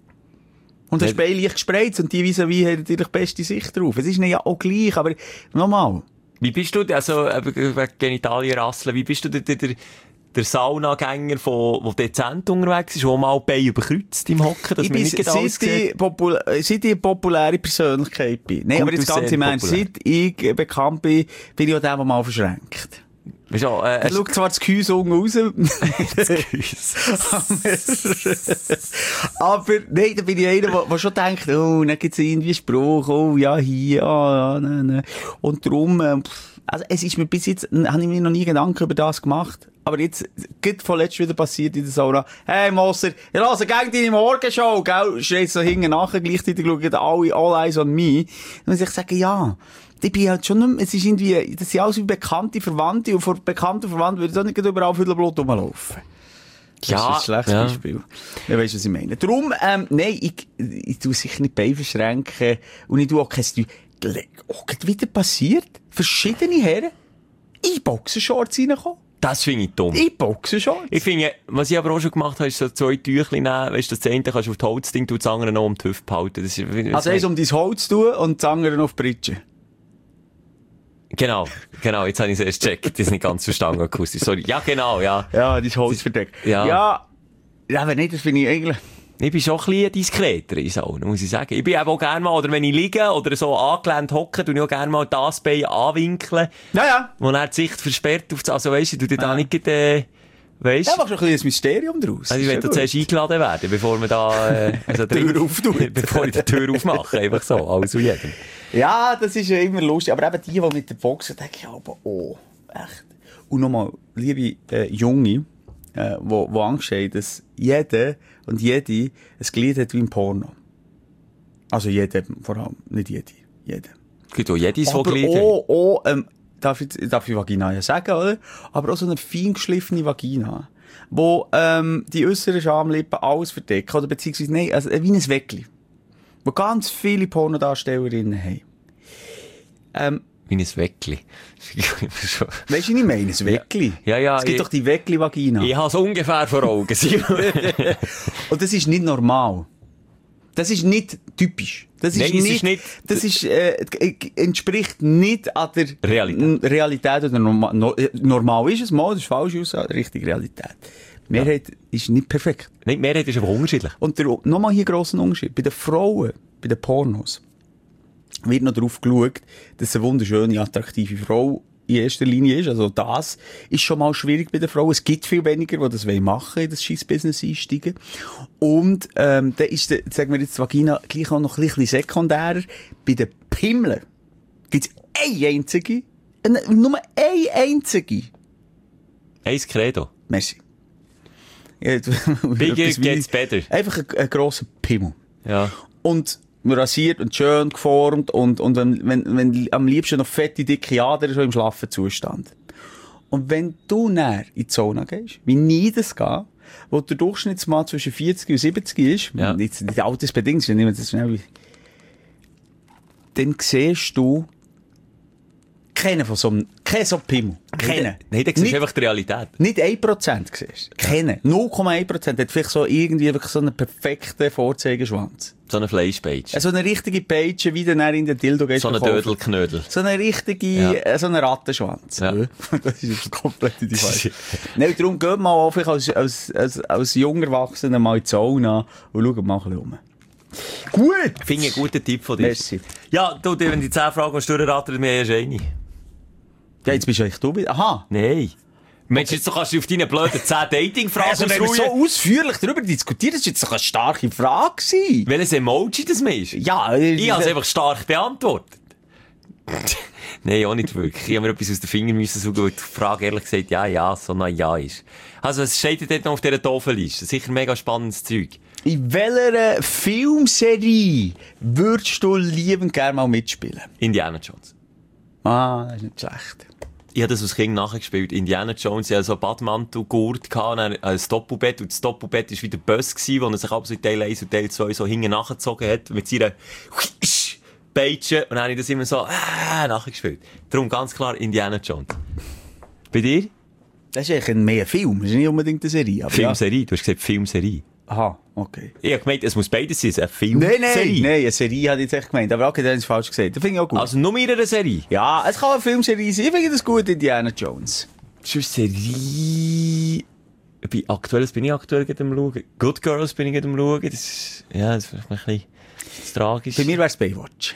Und das Bein leicht gespreizt und die vis-à-vis haben natürlich die beste Sicht drauf. Es ist ihnen ja auch gleich, aber nochmal. Wie bist du, also, wegen Genitalien rasseln, wie bist du der, der, der, der Saunagänger, der dezent unterwegs ist, der mal die Beine überkreuzt im Hocken, dass ich man nicht bin, alles seit ich, popul- seit ich populäre Persönlichkeit bin. Nein, aber jetzt ganz im Ernst, seit ich bekannt bin, bin ich auch der, der mal verschränkt. Weißt du, äh, er schaut zwar das Gehäuse unten raus. Das aber, nein, da bin ich einer, der, der schon denkt, oh, dann gibt's irgendwie Spruch, oh, ja, hier, ja, ja, nein, nein. Und darum, äh, also, es ist mir bis jetzt, habe ich mir noch nie Gedanken über das gemacht. Aber jetzt, geht vorletzt wieder passiert in der Sauna. Hey, Moser, ich höre gegen deine Morgenshow, gell? Schreit so hinten nachher, gleichzeitig schauen alle, all eyes on me. Dann muss ich sagen, ja. Ich bin halt schon nicht mehr, es ist irgendwie, das sind alles wie bekannte Verwandte, und vor bekannten Verwandten würde ich auch nicht überall viel Blut rumlaufen. Das Ja, ist ein schlechtes ja. Beispiel. Ja, weißt du, was ich meine? Darum, ähm, nein, ich, ich tue sicher nicht die Beine verschränken und ich tue auch kein Stü- Oh, gerade wieder passiert. Verschiedene Herren in Boxershorts reinkommen. Das finde ich dumm. In Boxershorts. Ich finde, was ich aber auch schon gemacht habe, ist so zwei Tüchlein nehmen, weißt du, das eine kannst du auf das Holzding tun, das andere noch um die Hüfte behalten. Das ist, Also eins um dein Holz tun und das andere auf die Britsche. Genau, genau, jetzt habe ich es erst gecheckt, das ist nicht ganz verstanden, akustisch, sorry. Ja, genau, ja. Ja, dein Holz verdeckt. Ja. Ja, ja, aber nicht, das finde ich eigentlich... Ich bin schon ein bisschen diskreter in Sauna, muss ich sagen. Ich bin eben auch gerne mal, oder wenn ich liege oder so angelehnt hocke, tue ich auch gerne mal das Bein anwinkeln, Ja, ja. wo dann die Sicht versperrt auf das, also weisst du, du da nicht, äh, weisst Ja, machst du ein bisschen ein Mysterium draus. Also ich will da zuerst eingeladen werden, bevor wir da, äh, also Die Tür auftun. bevor ich die Tür aufmache, einfach so, alles und jedem. Ja, das ist ja immer lustig. Aber eben die, die mit der Boxen, denke ich aber, oh, echt. Und nochmal, liebe äh, Junge, äh, wo, wo Angst haben, dass jeder und jede ein Glied hat wie im Porno. Also jeder, vor allem, nicht jede, jeder. Es gibt auch jedes, so Aber Glieder. auch, auch ähm, darf, ich, darf ich Vagina ja sagen, oder? Aber auch so eine fein geschliffene Vagina, wo ähm, die äußeren Schamlippen alles verdecken, oder beziehungsweise, nein, also äh, wie ein Weckli, wo ganz viele Pornodarstellerinnen haben. Ähm, Wie ein Weckli. Weißt du, was ich meine? Ein Weckli. Ja, ja, Es gibt ich- doch die Weckli-Vagina. Ich habe es ungefähr vor Augen, Simon. Und das ist nicht normal. Das ist nicht typisch. Das ist Nein, es nicht, ist nicht- das ist, äh, g- entspricht nicht an der Realität. N- Realität oder normal, no, äh, normal ist es mal, das ist falsch aus, richtige Realität. Die Mehrheit ist nicht perfekt. Nein, die Mehrheit ist einfach unterschiedlich. Und der, nochmal hier grosser Unterschied. Bei den Frauen, bei den Pornos, wird noch darauf geschaut, dass eine wunderschöne, attraktive Frau in erster Linie ist. Also das ist schon mal schwierig bei den Frauen. Es gibt viel weniger, die das machen wollen, in das Scheissbusiness einsteigen. Und ähm, dann ist, der, sagen wir jetzt, die Vagina gleich auch noch ein bisschen sekundärer. Bei den Pimmeln gibt es eine einzige, eine, nur eine einzige. Eins Credo. Merci. Ja, Bigger etwas wie- gets better. Einfach ein, ein grosser Pimmel. Ja. Und rasiert und schön geformt und, und wenn, wenn, wenn am liebsten noch fette, dicke Adern so im Schlafenzustand. Und wenn du näher in die Sauna gehst, wie nie das geht, wo der Durchschnittsmann zwischen vierzig und siebzig ist, Ja. jetzt nicht altersbedingt, ich nehme das schnell wie, dann siehst du keinen von so einem, keinen so Pimmel. Keinen. Nein, da siehst Nicht- du einfach die Realität. Nicht ein Prozent siehst. Keinen. null Komma eins Prozent hat vielleicht so irgendwie wirklich so einen perfekten Vorzeigeschwanz. So eine Fleischpage. So eine richtige Peitsche, wie du dann in den Dildo gehst. So eine verkaufen. Dödelknödel. So eine richtige, Ja. äh, so eine Rattenschwanz. Ja. Das ist jetzt komplett in die Falsche. Nein, darum geht mal auch vielleicht als, als, als, als junger Erwachsener mal in die Sauna und schaut mal ein bisschen um. Gut! Finde ich einen guten Tipp von dir. Merci. Ja, du, wenn die zehn Fragen durchrattern, mir erst eine. Ja, jetzt bist du eigentlich du wieder. Aha! Nein. Mensch, jetzt kannst du auf deine blöden zehn Dating-Fragen Also, wenn wir so ausruhen. ausführlich darüber diskutieren, das war jetzt doch eine starke Frage gewesen. Welches Emoji das ist? Ja, Ich habe es einfach stark beantwortet. Nein, auch nicht wirklich. Ich habe mir etwas aus den Fingern müssen suchen, weil die Frage ehrlich gesagt ja, ja, so ein Ja ist. Also, es steht dort noch auf dieser Tafelliste. Sicher mega spannendes Zeug. In welcher Filmserie würdest du liebend gerne mal mitspielen? Indiana Jones. Ah, das ist nicht schlecht. Ich habe das als Kind nachgespielt. Indiana Jones, ich hatte so einen Badmantel-Gurt gehabt, dann ein Doppelbett. Und das Doppelbett war wieder Böss gewesen, wo er sich ab so in Teil eins und Teil zwei so hinten nachgezogen hat, mit seiner Peitsche. Und dann habe ich das immer so, äh, nachgespielt. Darum ganz klar Indiana Jones. Bei dir? Das ist eigentlich mehr ein Film, das ist nicht unbedingt eine Serie. Aber Filmserie. Du hast gesagt Filmserie. Ja. Aha, okay. Ich habe gemeint, es muss beides sein. Eine Nein, Filmserie. nein, nein, eine Serie hatte ich jetzt echt gemeint. Aber okay, dann ist es falsch gesagt. Das finde ich auch gut. Also nur in einer Serie. Ja, es kann eine Filmserie sein. Ich finde das gut, Indiana Jones. Sonst Serie... Bei Aktuelles bin ich aktuell gerade am Schauen. Good Girls bin ich gerade am Schauen. Das ist, ja, das ist vielleicht ein bisschen das tragisch. Bei mir wäre es Baywatch.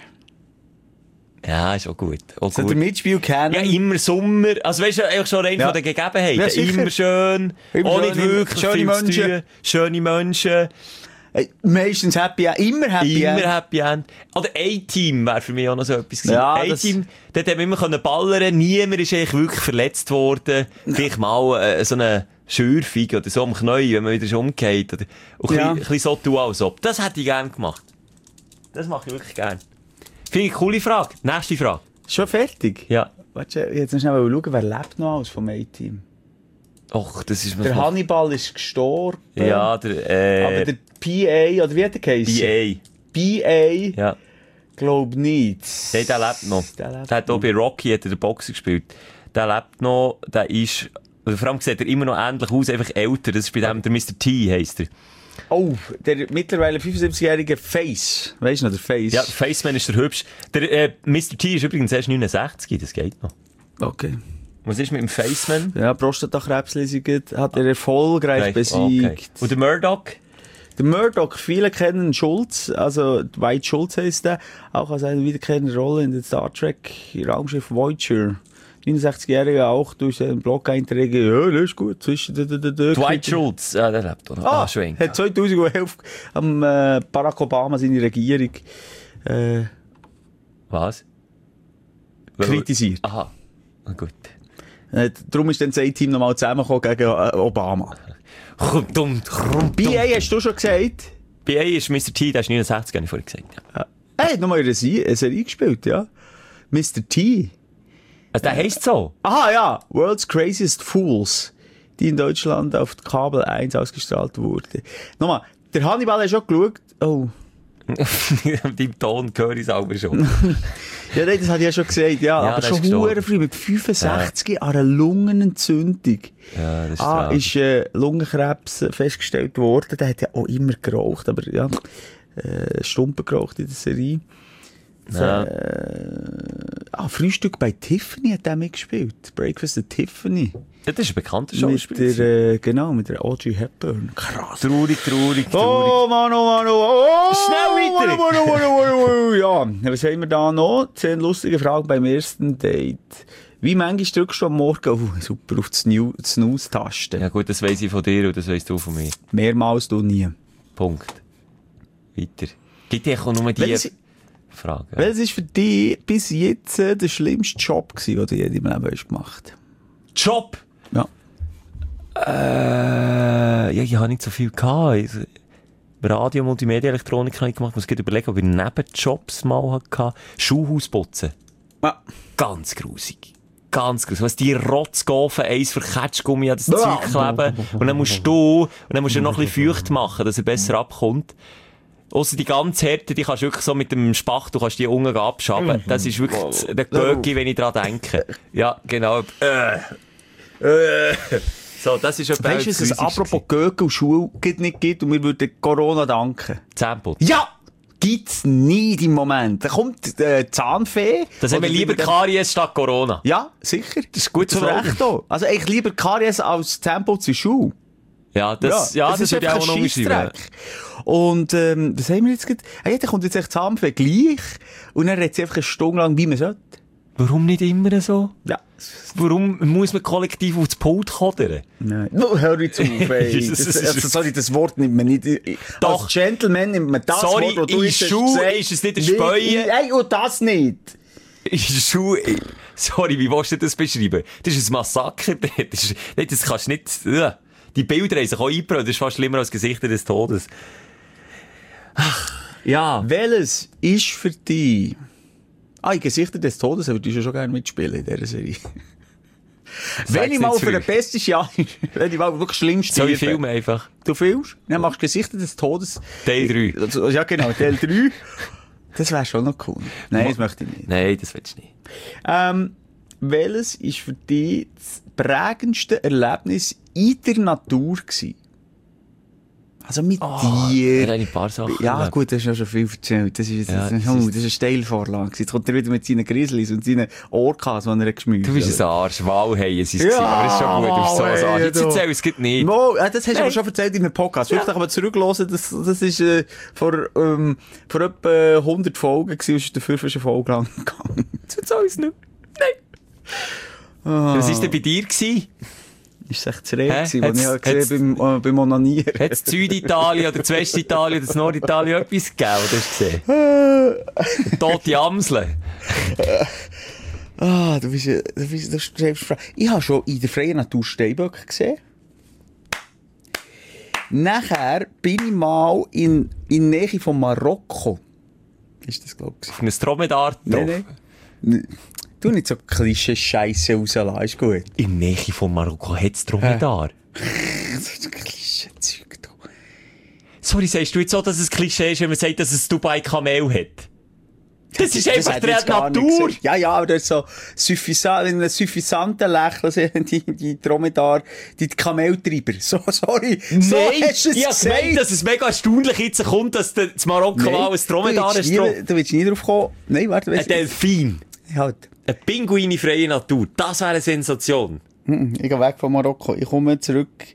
Ja, ist auch gut. Auch So gut. der Mitspiel kennen. Ja, immer Sommer. Also weißt du, eigentlich schon rein Ja. von den Gegebenheiten. Ja, sicher. immer schön. Immer auch schön, nicht wirklich schöne viel zu Menschen. tun. Schöne Menschen. Äh, Meistens Happy End. Immer Happy Immer End. Happy End. Oder A-Team wäre für mich auch noch so etwas gewesen. Ja, das- A-Team, dort haben wir immer können ballern. Niemand ist eigentlich wirklich verletzt worden. Vielleicht mal äh, so eine Schürfung oder so am Knie, wenn man wieder schon umgeht. Oder, und ein Ja. bisschen, ein bisschen so tun, als ob. Das hätte ich gerne gemacht. Das mache ich wirklich gerne. Finde ich eine coole Frage. Nächste Frage. Schon fertig? Ja. Warte, jetzt noch schnell schauen, wer lebt noch alles vom A-Team? Och, das ist mir Der noch- Hannibal ist gestorben. Ja, der, äh... Aber der P A, oder wie hat der geheißen? B A. B A, Ja. glaub nicht. Nein, der lebt noch. Der Der, lebt hat auch bei Rocky hat er den Boxer gespielt. Der lebt noch, der ist... Also vor allem sieht er immer noch ähnlich aus, einfach älter. Das ist bei dem der Mister T, heisst er. Oh, der mittlerweile fünfundsiebzigjährige Face. Weißt du noch, der Face? Ja, der Faceman ist der hübsch. Der äh, Mister T ist übrigens erst neunundsechzig, das geht noch. Okay. Was ist mit dem Faceman? Ja, Prostatakrebslesung hat er erfolgreich besiegt. Okay. Und der Murdoch? Der Murdoch, viele kennen Schulz, also Dwight Schultz heisst der, auch als eine wiederkehrende Rolle in der Star Trek Raumschiff Voyager. neunundsechzigjähriger auch durch seinen Blog-Einträge, ja, das ist gut. Zwischen der, der, der, der, Dwight Schultz, ja, der lebt auch noch. Ah, Ah, schwing. hat zweitausendelf am äh, Barack Obama seine Regierung äh, Was? kritisiert. Aha, na gut. Äh, darum ist dann das A-Team nochmal zusammengekommen gegen äh, Obama. Dumm, B A hast du schon gesagt? B A ist Mister T, der ist neunundsechzig, habe ich vorhin gesagt. Ja. Er hat nochmal in einer Se- eine Serie gespielt, ja. Mister T. Also der heisst so. Aha, ja. World's Craziest Fools, die in Deutschland auf Kabel eins ausgestrahlt wurde. Nochmal, der Hannibal hat schon geschaut. Oh. Deinem Ton höre ich es aber schon. Ja, nein, das hatte ich ja schon gesagt, ja. Ja, aber der schon ist gestorben. hure früh, mit fünfundsechzig an einer Lungenentzündung. Ja, das ist Ah, tragisch. ist äh, Lungenkrebs festgestellt worden. Der hat ja auch immer geraucht, aber ja, äh, Stumpen geraucht in der Serie. Ja. Äh, ah, Frühstück bei Tiffany hat er mitgespielt. Breakfast at Tiffany. Das ist ein bekannter Mit Schauspieler. der, äh, genau, mit der Audrey Hepburn. Krass. Traurig, traurig, traurig. Oh, Mann, oh, Mann, oh, oh. Schnell weiter. Mann, oh, Mann, oh, Mann, oh, Mann. Ja, was haben wir da noch? Zehn lustige Fragen beim ersten Date. Wie manchmal drückst du am Morgen oh, super auf die Snoo- die Snooze-Taste? Ja gut, das weiss ich von dir und das weißt du von mir. Mehrmals, du nie. Punkt. Weiter. Gibt dir auch nur die Welches, Frage. welches ist für dich bis jetzt äh, der schlimmste Job gewesen, den du je in deinem Leben hast gemacht? Job? Ja. Äh, ja, ich habe nicht so viel gehabt. Also, Radio, Multimedia, Elektronik habe ich gemacht. Ich muss gerade überlegen, ob ich Nebenjobs mal hatte. Schuhhaus putzen. Ja. Ganz grusig. Ganz grusig. Was die Rotzgaufen eins für Ketschgummi an das Ja. Zeug kleben. Und dann musst du, und dann musst du noch ein bisschen feucht machen, dass er besser abkommt. Ausser die ganz Härte, die kannst du wirklich so mit dem Spachtel, du kannst die unten abschaben. Das ist wirklich das- der Göcki, wenn ich dran denke. Ja, genau. Äh. Äh. So, das ist etwa Weißt du, dass es apropos Göcke und Schule gibt, nicht gibt und wir würden Corona danken? Zähnputz. Ja! Gibt's nie im Moment. Da kommt äh, Zahnfee. Das haben wir Oder lieber die- Karies statt Corona. Ja, sicher. Das ist gut Zu Recht auch. Also eigentlich lieber Karies als Zahnputz in Schuhe. Ja, das, ja, das, ist würde ich einfach auch noch ein umschreiben. Scheissdreck. Und, ähm, das haben wir jetzt gerade. Ah, ja, da kommt jetzt echt Zahnfee gleich. Und dann redet sie einfach eine Stunde lang, wie man sollte. Warum nicht immer so? Ja. Warum muss man kollektiv aufs Pult kodern? Nein. No, hör jetzt auf, ey. Jesus, Das, das ist- also, sorry, das Wort nimmt man nicht. Doch. Als Gentleman nimmt man das Sorry, Wort, das du in jetzt hast Schuh gesagt. ist es nicht ein Nee, Späuen. Nein, und das nicht. Ist Schuh, sorry, wie willst du das beschreiben? Das ist ein Massaker. Das, ist, nein, das kannst du nicht, ja. Die Bilder haben sich auch eingebrannt. Das ist fast schlimmer als Gesichter des Todes. Ach, ja. Welches ist für dich... Ah, in Gesichter des Todes würdest du schon gerne mitspielen in dieser Serie. Wenn ich nicht mal zu für früh. ein bestes Jahr, wenn ich mal wirklich schlimm Soll ich sterbe. filmen einfach? Du filmst, dann machst du Gesichter des Todes. Teil drei. Also, ja, genau, Teil drei. Das wäre schon noch cool. Nein, das möchte ich nicht. Nein, das willst du nicht. Ähm, welches ist für dich das prägendste Erlebnis in der Natur gewesen? Also mit Da dir. habe ich ein paar Sachen Ja, erlebt. gut, das hast du ja schon viel erzählt. Das ist, jetzt, Ja, das, ist, das oh, ist- das ist eine Steilvorlage. Jetzt kommt er wieder mit seinen Grizzlies und seinen Orcas, die er geschmückt Du bist ein Arsch. Walhaie sind es Ja, gewesen, aber das ist schon gut. Du bist so ein Arsch. Walhaie, Jetzt du. erzähl es geht nicht. No, äh, das hast du Nein. aber schon erzählt in einem Podcast. Wirklich, aber zurückhören, das, das ist äh, vor, ähm, vor etwa hundert Folgen gewesen, und ist dafür für eine Folge lang gegangen. Das wird alles nicht. Nein. Was war denn bei dir gewesen? Ist es echt zu reden Hä? gewesen, was Hat's- ich habe gesehen hat's- beim, äh, beim Onanieren. Hat es Süditalien oder das Westitalien oder das Norditalien etwas gegeben, das hast du gesehen? Tote Amseln. Ah, du bist, äh, du bist, du stellst Fragen. Ich habe schon in der freien Natur Steinböcke gesehen. Nachher bin ich mal in, in der Nähe von Marokko. Ist das, glaube ich. Auf einem Dromedar Nein, nein. Du nicht so Klischee-Scheisse rauslassen, ist gut. In der Nähe von Marokko hat es Dromedar. So Klischee-Zeug, du. Sorry, sagst du jetzt auch, dass es Klischee ist, wenn man sagt, dass es Dubai Kamel hat? Das ist einfach hat der jetzt gar nicht Natur. gesagt. Ja, ja, aber das ist so suffisant, in einem suffisanten Lächeln sind die, die Dromedar, die Kameltreiber. So, sorry. So Nein, hast du es ich hab gesagt. gemeint, dass es mega erstaunlich jetzt kommt, dass der- das Marokko mal ein Dromedar du ist. willst nie, du willst nie drauf kommen. Nein, warte, Ein weißt du. Delfin. Halt. Eine Pinguin in freier Natur. Das wäre eine Sensation. Mhm, Ich gehe weg von Marokko. Ich komme zurück.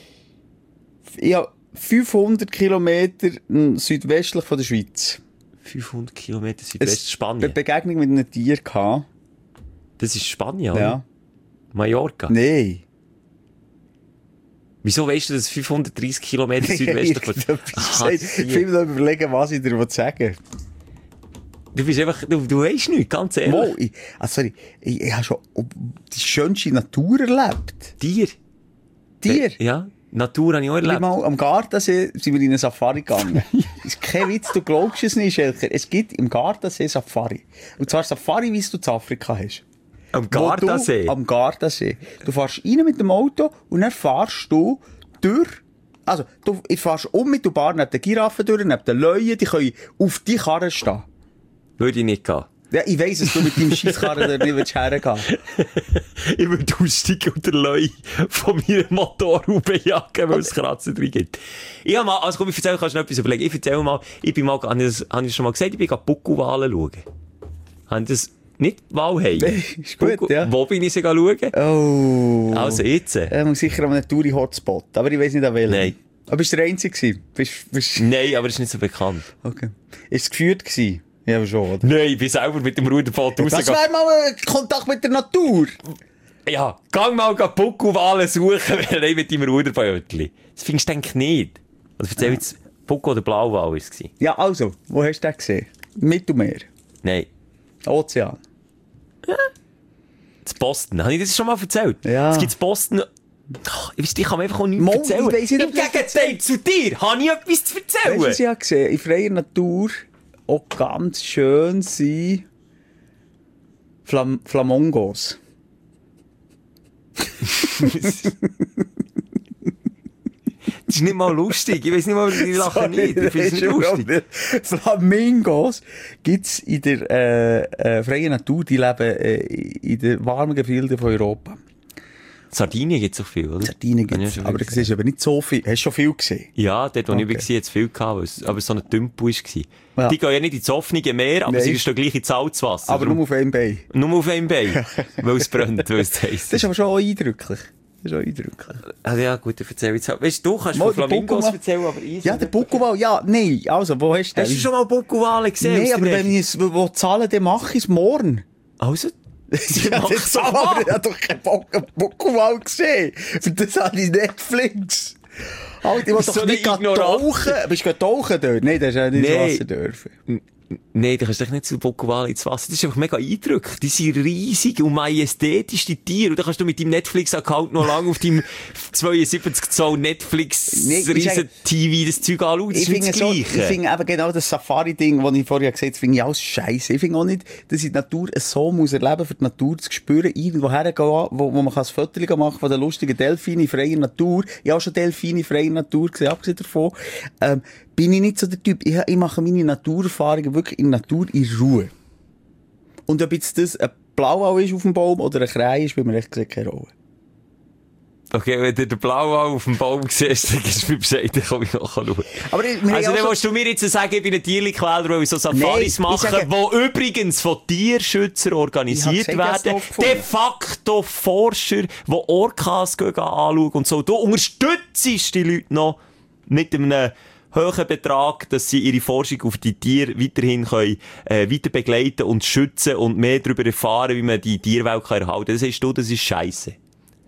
Ich habe fünfhundert Kilometer südwestlich von der Schweiz. fünfhundert Kilometer Eine Südwest-Spanien. Begegnung mit einem Tier gehabt. Das ist Spanien, oder? Ja. Mallorca. Nein. Wieso weißt du, dass es fünfhundertdreissig Kilometer südwestlich von... Aha, Ich will mir noch überlegen, was ich dir sagen will. Du bist einfach... Du, du weißt nichts, ganz ehrlich. Mo, ich, ah, sorry, ich, ich habe schon die schönste Natur erlebt. Tier. Tier. Ja. Natur habe ich auch Ich bin erlebt. mal am Gardasee sind wir in eine Safari gegangen. Ist kein Witz, du glaubst es nicht, Schelker. Es gibt im Gardasee Safari. Und zwar Safari, wie es du in Afrika hast. Am Wo Gardasee. Du, am Gardasee. Du fährst rein mit dem Auto und dann fährst du durch. Also, du fährst unmittelbar neben den Giraffen durch, neben den Löwen, die können auf die Karre stehen. Würde ich nicht gehen. Ja, ich weiss, dass du mit deinem Scheisskarren dort nicht willst hergehen. Ich würde aussteigen und den Leu von meinem Motorhaube jagen, weil es Kratzen drin gibt. Ich habe mal, also komm, ich erzähl, kannst du noch etwas überlegen. Ich erzähl mal, ich bin mal, habe ich, das, habe ich schon mal gesagt, ich bin gerade Buckelwale schauen. Haben das nicht Walhaie? Nee, ist gut, Buckel- ja. Wo bin ich sie schauen? Oh. Also jetzt. Er muss sicher an einem Touri-Hotspot, aber ich weiss nicht an welchem. Nein. Aber bist du der Einzige gewesen? Bist, bist... Nein, aber es ist nicht so bekannt. Okay. Ist es geführt gewesen? Ja, aber schon, oder? Nein, ich bin selber mit dem Ruderboot Das rausgegangen. wäre mal ein Kontakt mit der Natur. Ja, gang mal Buckelwale suchen, weil ich mit deinem Ruderbötli. Das findest du eigentlich nicht. Also erzähl jetzt, Buckel oder Blauwal war es. Ja, also, wo hast du den gesehen? Mittelmeer? Nein. Ozean? Das Boston. Habe ich das schon mal erzählt? Ja. Es gibt in Boston... Ach, ich weiss, ich kann mir einfach auch nichts Mo, erzählen. ich weiss nicht, Im ob das Gegenteil zu dir habe ich etwas zu Weißt du, erzählen. was ich habe gesehen? In freier Natur auch ganz schön sind Flam Flamongos. Das ist nicht mal lustig. Ich weiss nicht mal, ich lache nicht. Ich finde es nicht lustig. Flamingos gibt's in der äh, äh, freien Natur, die leben äh, in den warmen Gefilden von Europa. Sardinien gibt es auch viel, oder? Sardinien Habe ich gibt's, schon aber du gesehen. siehst aber nicht so viel. Hast du schon viel gesehen? Ja, dort, wo Okay. ich war, hat es viel gehabt, weil es- aber es so ein Tümpel war. Ja. Die gehen ja nicht ins offene Meer, aber Nein. sie stehen gleich ins Salzwasser. Aber Darum- nur auf einem Bein. nur auf einem Bein. Weil es brennt, weil es heisst. Das ist aber schon auch eindrücklich. Das ist auch eindrücklich. Also ja, gut, ich erzähl jetzt halt. Weißt du, du kannst Mal, von der Flamingos Buckelwal- erzählen, aber ich... Ja, der Buckelwal, ja, nein, also, wo hast du den? Hast du schon mal Buckelwale gesehen? Nein, aus aber der wenn Nähe? ich es wo zahlen, dann mache ich es morgen. Also? Ja, das aber ich habe doch keinen Buckelwal gesehen. Für das habe ich Netflix. Alter, ich will So doch eine nicht gehen Ignoranz. tauchen. Bist du tauchen dort? Nein, das ist ja nicht Nee. ins Wasser dürfen. Nein, du kannst dich nicht zu Buckelwale ins Wasser. Das ist einfach mega eindrücklich. Die sind riesig und majestätisch, die Tiere. Und dann kannst du mit deinem Netflix-Account noch lange auf deinem zweiundsiebzig Zoll Netflix Nee, ich riesen T V das Zeug anschauen. Das Ich ist nicht finde, das so, ich Gleiche. finde eben genau das Safari-Ding, das ich vorher gesagt habe, finde ich alles scheisse. Ich finde auch nicht, dass ich die Natur so muss erleben, für die Natur zu spüren, irgendwo hergehen, wo, wo man ein Fotos machen kann von den lustigen Delfinen in freier Natur. Ich habe auch schon Delfine in freier Natur gesehen, abgesehen davon. Ähm, bin ich nicht so der Typ. Ich, ich mache meine Naturerfahrungen wirklich in Natur in Ruhe. Und ob jetzt das ein Blauwal ist auf dem Baum oder ein Krähe ist, spielt mir echt gesagt keine Rolle. Okay, wenn du den Blauwal auf dem Baum siehst, dann gibst du mir Bescheid, dann kann ich nachschauen. Aber ich- wir Also haben dann auch willst du mir jetzt sagen, ich bin ein Tierlichquäler, weil ich so Safaris Nein, ich mache, sage- die übrigens von Tierschützern organisiert Ich habe gesagt, ich werden. habe es doof gefunden. De facto Forscher, die Orcas gehen anschauen und so. Du unterstützt die Leute noch mit einem hohen Betrag, dass sie ihre Forschung auf die Tiere weiterhin können, äh, weiter begleiten und schützen und mehr darüber erfahren, wie man die Tierwelt kann erhalten kann. Das heißt du, das ist scheisse.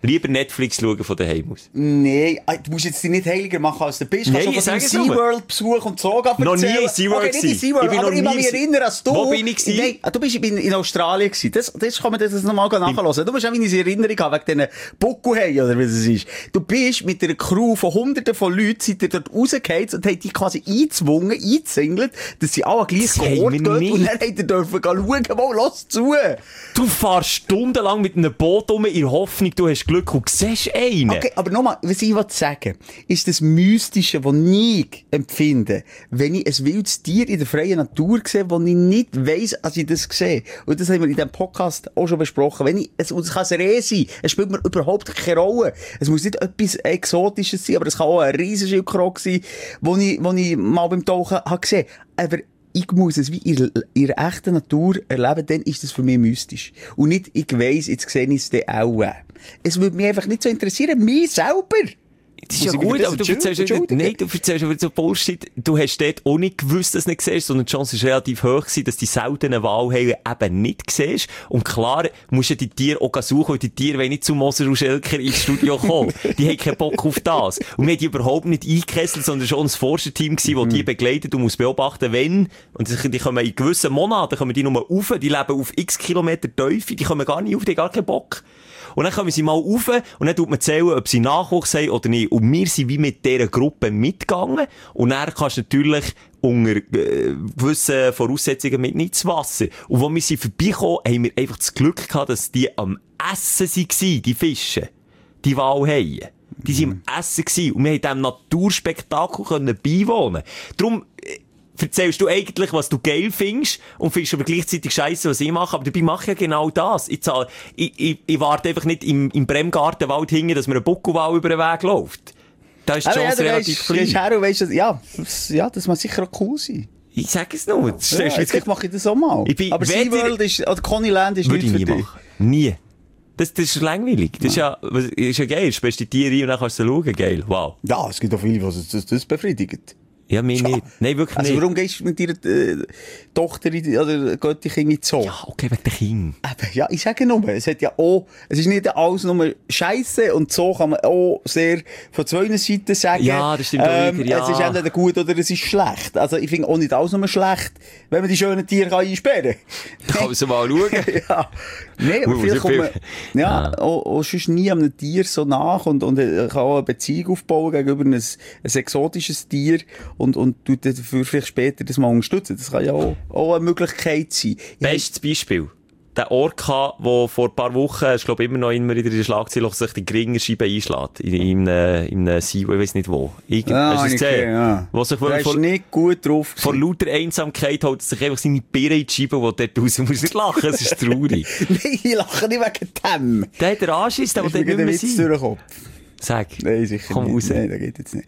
Lieber Netflix schauen von daheim aus. Nee, du musst jetzt dich nicht heiliger machen, als du bist. Nee, Kannst du ich von sage es SeaWorld Besuch und so erzählen? Noch nie in SeaWorld okay, nicht in SeaWorld, ich bin aber noch ich kann nie mich in- erinnern, als du... Wo bin ich gewesen? Nein, du bist ich bin in Australien gewesen. Das, das kann man das nochmal nachhören. Du musst auch meine Erinnerung haben, wegen diesen Buckelhaien, oder wie das ist. Du bist mit einer Crew von hunderten von Leuten, seid ihr dort rausgehauen und habt die quasi eingezwungen, eingezingelt, dass sie alle gleich Das haben Ort wir gehen nicht. und dann habt ihr dürfen schauen, mal, lass zu. Du fährst stundenlang mit einem Boot um in der Hoffnung, du hast Glück und siehst einen. Okay, aber nochmal, was ich will sagen, ist das Mystische, was ich empfinde, wenn ich ein wildes Tier in der freien Natur sehe, wo ich nicht weiss, dass ich das sehe. Und das haben wir in diesem Podcast auch schon besprochen. Wenn ich, es, es kann ein Reh sein, es spielt mir überhaupt keine Rolle. Es muss nicht etwas Exotisches sein, aber es kann auch ein Riesenschildkröte sein, wo ich, wo ich mal beim Tauchen habe gesehen. Aber ich muss es wie in ihrer echten Natur erleben, dann ist das für mich mystisch. Und nicht, ich weiss, jetzt sehe ich es dann auch. Es würde mich einfach nicht so interessieren, mich selber. Das ist ja Muss ich mich gut, für aber das du erzählst wieder, entschuldigen? nein, du erzählst aber so Bullshit. Du hast dort auch nicht gewusst, dass du nicht siehst, sondern die Chance ist relativ hoch gewesen, dass die seltenen Walhaie eben nicht siehst. Und klar, musst du die Tiere auch suchen, weil die Tiere wollen nicht zu Moser und Schelker ins Studio kommen. Die haben keinen Bock auf das. Und wir haben die überhaupt nicht eingekesselt, sondern schon ein Forscherteam gewesen, das die begleitet. Du musst beobachten, wenn, und die kommen in gewissen Monaten, kommen die nur rauf, die leben auf x Kilometer Tiefe, die kommen gar nicht auf, die haben gar keinen Bock. Und dann kommen sie mal rauf und dann tut man zählen, ob sie Nachwuchs haben oder nicht. Und wir sind wie mit dieser Gruppe mitgegangen. Und dann kannst du natürlich unter äh, gewissen Voraussetzungen mit ins Wasser. Und als wir sie vorbeikommen, haben wir einfach das Glück gehabt, dass die am Essen waren, die Fische. Die Walhaie. Die waren am Essen gewesen. Und wir haben diesem Naturspektakel können beiwohnen. Darum, äh, erzählst du eigentlich, was du geil findest und findest aber gleichzeitig scheiße, was ich mache. Aber dabei mache ich ja genau das. Ich, zahle, ich, ich, ich warte einfach nicht im, im Bremgartenwald hinten, dass mir ein Buckelwal über den Weg läuft. Da ist die Aber Chance ja, du relativ gehst, klein. gehst her und weisst, dass, ja, das, ja, das muss sicher auch cool sein. Ich sag es nur. Das Ja, stellst du jetzt mache ich das auch mal. Ich bin aber weder- SeaWorld ist, oder Coneyland ist Würde nichts ich für nie dich. machen. Nie. Das, das ist langweilig. Das ist ja, was- ist ja geil. Du spielst die Tiere ein und dann kannst du schauen. Geil. Wow. Ja, es gibt auch viele, die das, das, das befriedigen. Ja, mich Ja. nicht. Nein, wirklich Also nicht. warum gehst du mit deiner äh, Tochter in die, oder geht die Kinder in die Zoo? Ja, okay, wegen der Kinder. Eben, ja, ich sage nur, es hat ja auch, es ist nicht alles nur Scheisse und so kann man auch sehr von zwei Seiten sagen. Ja, das stimmt auch ähm, wieder, ja. Es ist entweder gut oder es ist schlecht. Also ich finde auch nicht alles nur schlecht, wenn man die schönen Tiere kann einsperren Da kann man so mal schauen. ja. Nee, aber Ui, vielleicht so kommt man, viel. ja, Ja. auch, auch sonst nie einem Tier so nach und, und äh, kann auch eine Beziehung aufbauen gegenüber ein, ein exotisches Tier und, und tut dafür vielleicht später das mal unterstützen. Das kann ja auch, auch eine Möglichkeit sein. Ich Bestes Beispiel. Der Orca, der vor ein paar Wochen, ich glaube immer noch immer in der Schlagzeile, sich die Gringerscheibe einschlägt. In, in, in, in einem See, ich weiss nicht wo. Irgend, Ah, hast du es okay, gesehen? ja. Wo sich Der wirklich ist vor, nicht gut drauf vor gewesen. lauter Einsamkeit holt er sich einfach seine Birne in die Scheibe, die dort raus muss. Nicht lachen, es ist traurig. Nein, ich lache nicht wegen dem. Der hat den Anschiss, der Ist will mir dort gerade nicht ein mehr Witz durch sein. den Kopf. Sag. Nein, sicher Komm nicht. raus. Nein, das geht jetzt nicht.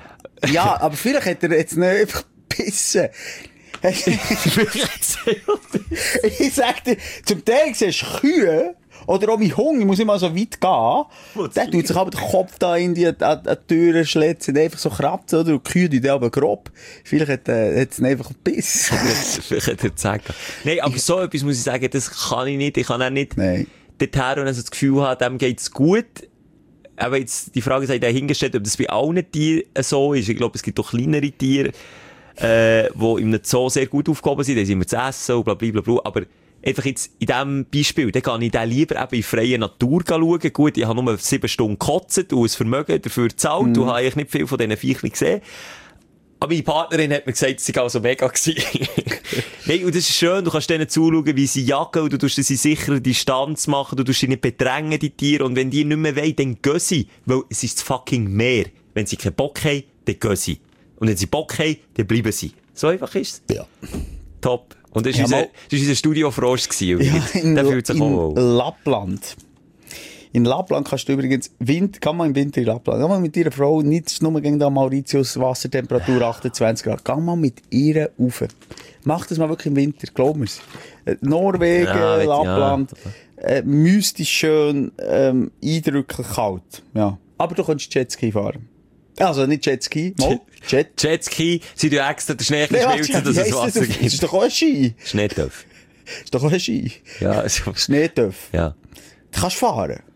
Ja, aber vielleicht hat er jetzt nicht einfach gebissen. Ich sag dir, zum Teil siehst du Kühe, oder auch mein Hunger, ich muss immer so weit gehen, der tut sich aber den Kopf da in die, an, an die Türen schlitzen, einfach so kratzen, oder? Und die Kühe, die da aber grob. Vielleicht hat, äh, hat es ihn einfach gebissen. Vielleicht hat er gesagt. Nein, aber so etwas muss ich sagen, das kann ich nicht. Ich kann auch nicht Nein. dorthin und also das Gefühl haben, dem geht's gut. Aber jetzt, die Frage sei dahingestellt, ob das bei allen Tieren so ist. Ich glaube, es gibt auch kleinere Tiere, äh, die im Zoo sehr gut aufgehoben sind. Da sind wir zu essen und bla, bla, bla, bla. Aber einfach jetzt in diesem Beispiel, da kann ich dann lieber eben in freier Natur schauen. Gut, ich habe nur sieben Stunden gekotzt und ein Vermögen dafür gezahlt. Mm. Du hast eigentlich nicht viel von diesen Viechern gesehen. Aber meine Partnerin hat mir gesagt, es sei also mega gewesen. Nein, und das ist schön, du kannst denen zuschauen, wie sie jagen, und du tust sie sicher Distanz machen, du tust sie nicht bedrängen, die Tiere, und wenn die nicht mehr wollen, dann gehen sie, weil es ist das fucking Meer. Wenn sie keinen Bock haben, dann gehen sie. Und wenn sie Bock haben, dann bleiben sie. So einfach ist es. Ja. Top. Und das war Ja, unser, mal- das ist unser Studio-Frosch gewesen. Ja, in, Der fühlt sich in auch wohl. Lappland. In Lappland kannst du übrigens, Wind, kann man im Winter in Lappland, kann man mit ihrer Frau nicht nur gegen da Mauritius Wassertemperatur achtundzwanzig Grad, geh mal mit ihr rauf. Mach das mal wirklich im Winter, glaub mir's. Äh, Norwegen, Ja, ja. Lappland, äh, mystisch schön, ähm, eindrücklich kalt, ja. Aber du kannst Jetski fahren. Also nicht Jetski, mal, Jet. Jetski, sie tun extra den Schnee Nee, warte, schmelzen, dass wie es heisst Wasser das? Das gibt. ist doch auch ein Ski. Schneetöpf. Das ist doch auch ein Ski. Ja, also, Schneetöpf. ja. Du kannst fahren.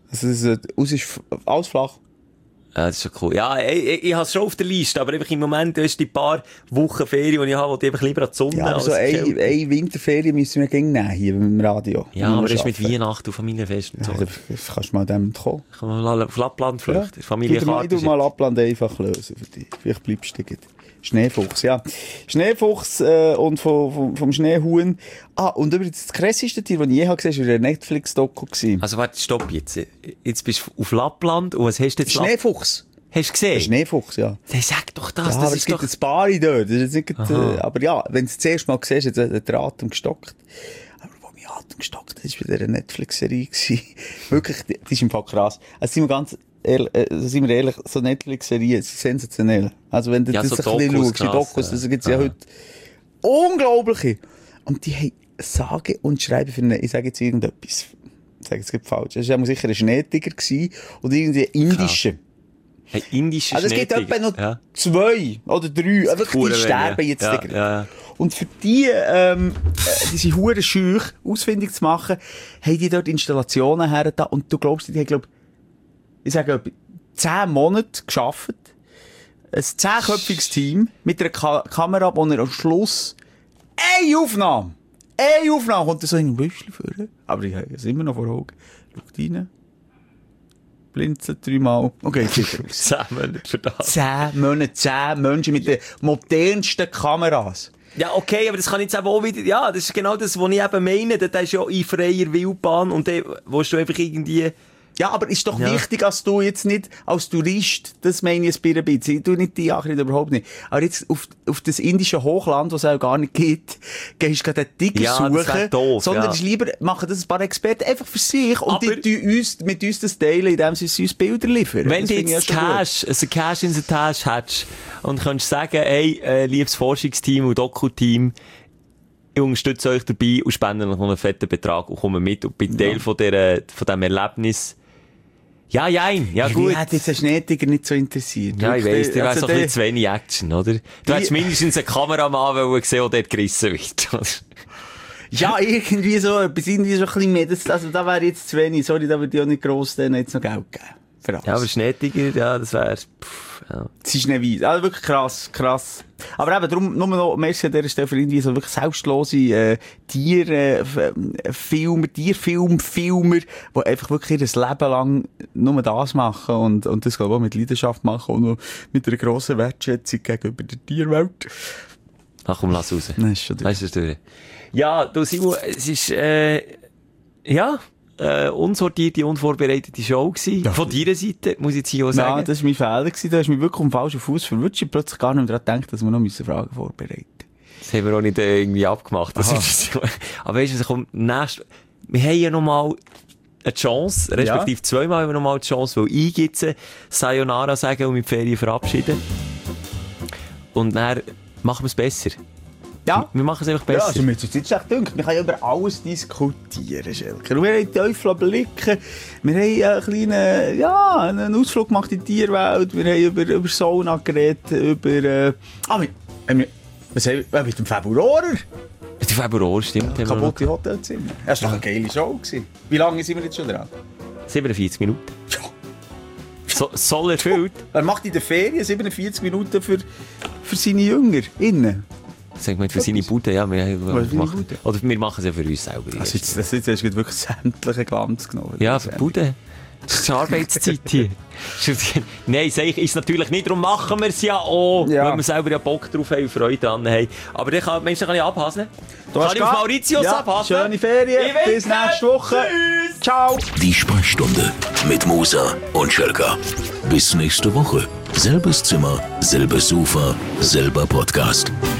Also, es ist, aus ist f- alles flach. Ja, das ist schon cool. Ja, ich, ich, ich habe es schon auf der Liste, aber einfach im Moment, du hast die paar Wochen Ferien, die ich habe, wo ich einfach lieber an die Sonne Ja, aber als so eine, Kälte. eine Winterferien müssen wir gegen nehmen, hier beim Radio. Ja, aber das ist mit Weihnachten und Familienfest und so. Ja, da kannst du mal dem kommen. Kann man mal auf Lappland flüchten. Familie Tu mal, ich tu mal Lappland einfach lösen für dich. Vielleicht bleibst du gleich. Schneefuchs, ja. Schneefuchs äh, und vom, vom, vom Schneehuhn. Ah, und übrigens das krasseste Tier, das ich je gesehen habe, war ein Netflix-Doku. Also warte, stopp jetzt. Jetzt bist du auf Lappland und was hast du jetzt? Schneefuchs. Hast du gesehen? Ein Schneefuchs, ja. Dann sag doch das, Ja, das aber ist es gibt doch... ein paar dort. Das ist jetzt nicht, äh, aber ja, wenn du es das erste Mal siehst, hat hat der Atem gestockt. Aber wo mein Atem gestockt hat, war bei dieser Netflix-Serie. Wirklich, die, die ist im Fall krass. Also sind wir ganz ehrlich, äh, sind wir ehrlich, so Netflix-Serien sind sensationell. Also wenn du Ja, das so ein bisschen Dokus, schaust, die krass, Dokus, ja. das gibt's ja Aha. heute unglaubliche. Und die haben sage und schreiben für eine, ich sage jetzt irgendetwas. Ich sage jetzt gerade falsch. Das war sicher ein Schneetiger gewesen und irgendwie ein indischer. Ein indischer Also es gibt Schneetiger. etwa noch Ja. zwei oder drei, wirklich, die Hure sterben wenig. jetzt. Ja, gerade. ja. Und für die, ähm, äh, diese Huren schüch ausfindig zu machen, haben die dort Installationen her da und du glaubst, die haben, glaub, ich sage, etwa zehn Monate gearbeitet. Ein zehnköpfiges Team mit einer Ka- Kamera, wo er am Schluss eine Aufnahme, eine Aufnahme kommt er so in ein Büschel führen. Aber ich habe es immer noch vor Augen. Schaut rein. Blinzelt dreimal. Okay, jetzt ist er raus. Zehn Monate für das. Zehn Monate, zehn Menschen mit den modernsten Kameras. Ja, okay, aber das kann jetzt eben auch wieder, ja, das ist genau das, was ich eben meine, das ist ja in freier Wildbahn und dann willst du einfach irgendwie, Ja, aber ist doch Ja. wichtig, dass du jetzt nicht als Tourist, das meine ich ein bisschen, ich tu nicht die Achrid überhaupt nicht, aber jetzt auf, auf das indische Hochland, was es auch gar nicht gibt, gehst du gerade einen Tiger Ja, das wär suchen, doof, sondern ja. es ist lieber, machen das ein paar Experten einfach für sich und Aber- die tun uns, mit uns das teilen, indem sie uns Bilder liefern. wenn Das du finde ich jetzt ja schon gut. Cash, also Cash in der Tasche hättest und könntest sagen, hey, äh, liebes Forschungsteam und Doku-Team, ich unterstütze euch dabei und spende noch einen fetten Betrag und komme mit und bin Teil von, der, von diesem Erlebnis. Ja, jein, ja, Hey, gut. Mich hat jetzt ein Schneetiger nicht so interessiert. Ja, ich Wirklich, weiss, dir wäre also so ein bisschen der- zu wenig Action, oder? Du hättest mindestens einen Kameramann wollen sehen, der dort gerissen wird. Ja, irgendwie so, etwas, irgendwie so ein bisschen mehr, das, also da wäre jetzt zu wenig, sorry, da würde ich auch nicht gross denen jetzt noch Geld geben. Für alles. Ja, aber Schneetiger, ja, das wäre, ja. Es ist nicht weit. Also wirklich krass, krass. Aber eben, darum, nur noch, merci an dieser Stelle für irgendwie so wirklich selbstlose, äh, Tier, äh, F- äh, Filmer, Tierfilm, Filmer, die einfach wirklich ihr Leben lang nur das machen und, und das glaube ich auch mit Leidenschaft machen und noch mit einer grossen Wertschätzung gegenüber der Tierwelt. Ach komm, lass raus. Nein, ist schon durch. Weißt du das durch? Ja, du Simon, es ist, äh, ja, äh, unsortierte, unvorbereitete Show gewesen. Ja. Von deiner Seite, muss ich jetzt hier auch Ja, sagen. das war mein Fehler gewesen. Da hast du mich wirklich um den falschen Fuß verwirrt. Ich hab plötzlich gar nicht mehr daran gedacht, dass wir noch müssen Fragen vorbereiten müssen. Das haben wir auch nicht äh, irgendwie abgemacht. Das Aha. ist so. Aber weißt du, es kommt nächst, wir haben ja noch mal eine Chance, respektive zweimal haben wir noch mal die Chance, weil ich jetzt äh, Sayonara sagen und mit die Ferien verabschieden. Und dann machen wir es besser. Ja. Wir machen es einfach Ja, besser. also mir hat es jetzt echt gedacht, wir können ja über alles diskutieren, Schelker. Und wir haben Teufel blicken, wir haben einen kleinen, ja, einen Ausflug gemacht in die Tierwelt, wir haben über, über Sauna geredet, über, äh, ah, wir, haben wir, was haben wir, äh, mit dem Februarer, Der Februar stimmt. haben wir noch kaputte Hotelzimmer. Das war doch eine geile Show gewesen. Wie lange sind wir jetzt schon dran? siebenundvierzig Minuten. Ja. So, soll erfüllt. Er macht in der Ferien siebenundvierzig Minuten für, für seine Jünger, innen. Sag mal, für seine Bude, ja. Wir, Was, für seine machen, Bude? oder wir machen es ja für uns selber. Also jetzt, das jetzt hast du wirklich sämtlichen Glanz genommen. Ja, für die Bude. Das ist die Arbeitszeit hier. Nein, sag ich, ist natürlich nicht, darum machen wir es ja auch, Ja. weil wir selber ja Bock drauf haben und Freude dran haben. Aber dann kann, Mensch, dann kann ich abhasen. Du Kann hast ich auf gehabt? Mauritius Ja, abhasen? schöne Ferien, Ich bis winke. nächste Woche. Tschüss. Ciao. Die Sprechstunde mit Musa und Schelka. Bis nächste Woche. Selbes Zimmer, selbes Sofa, selber Podcast.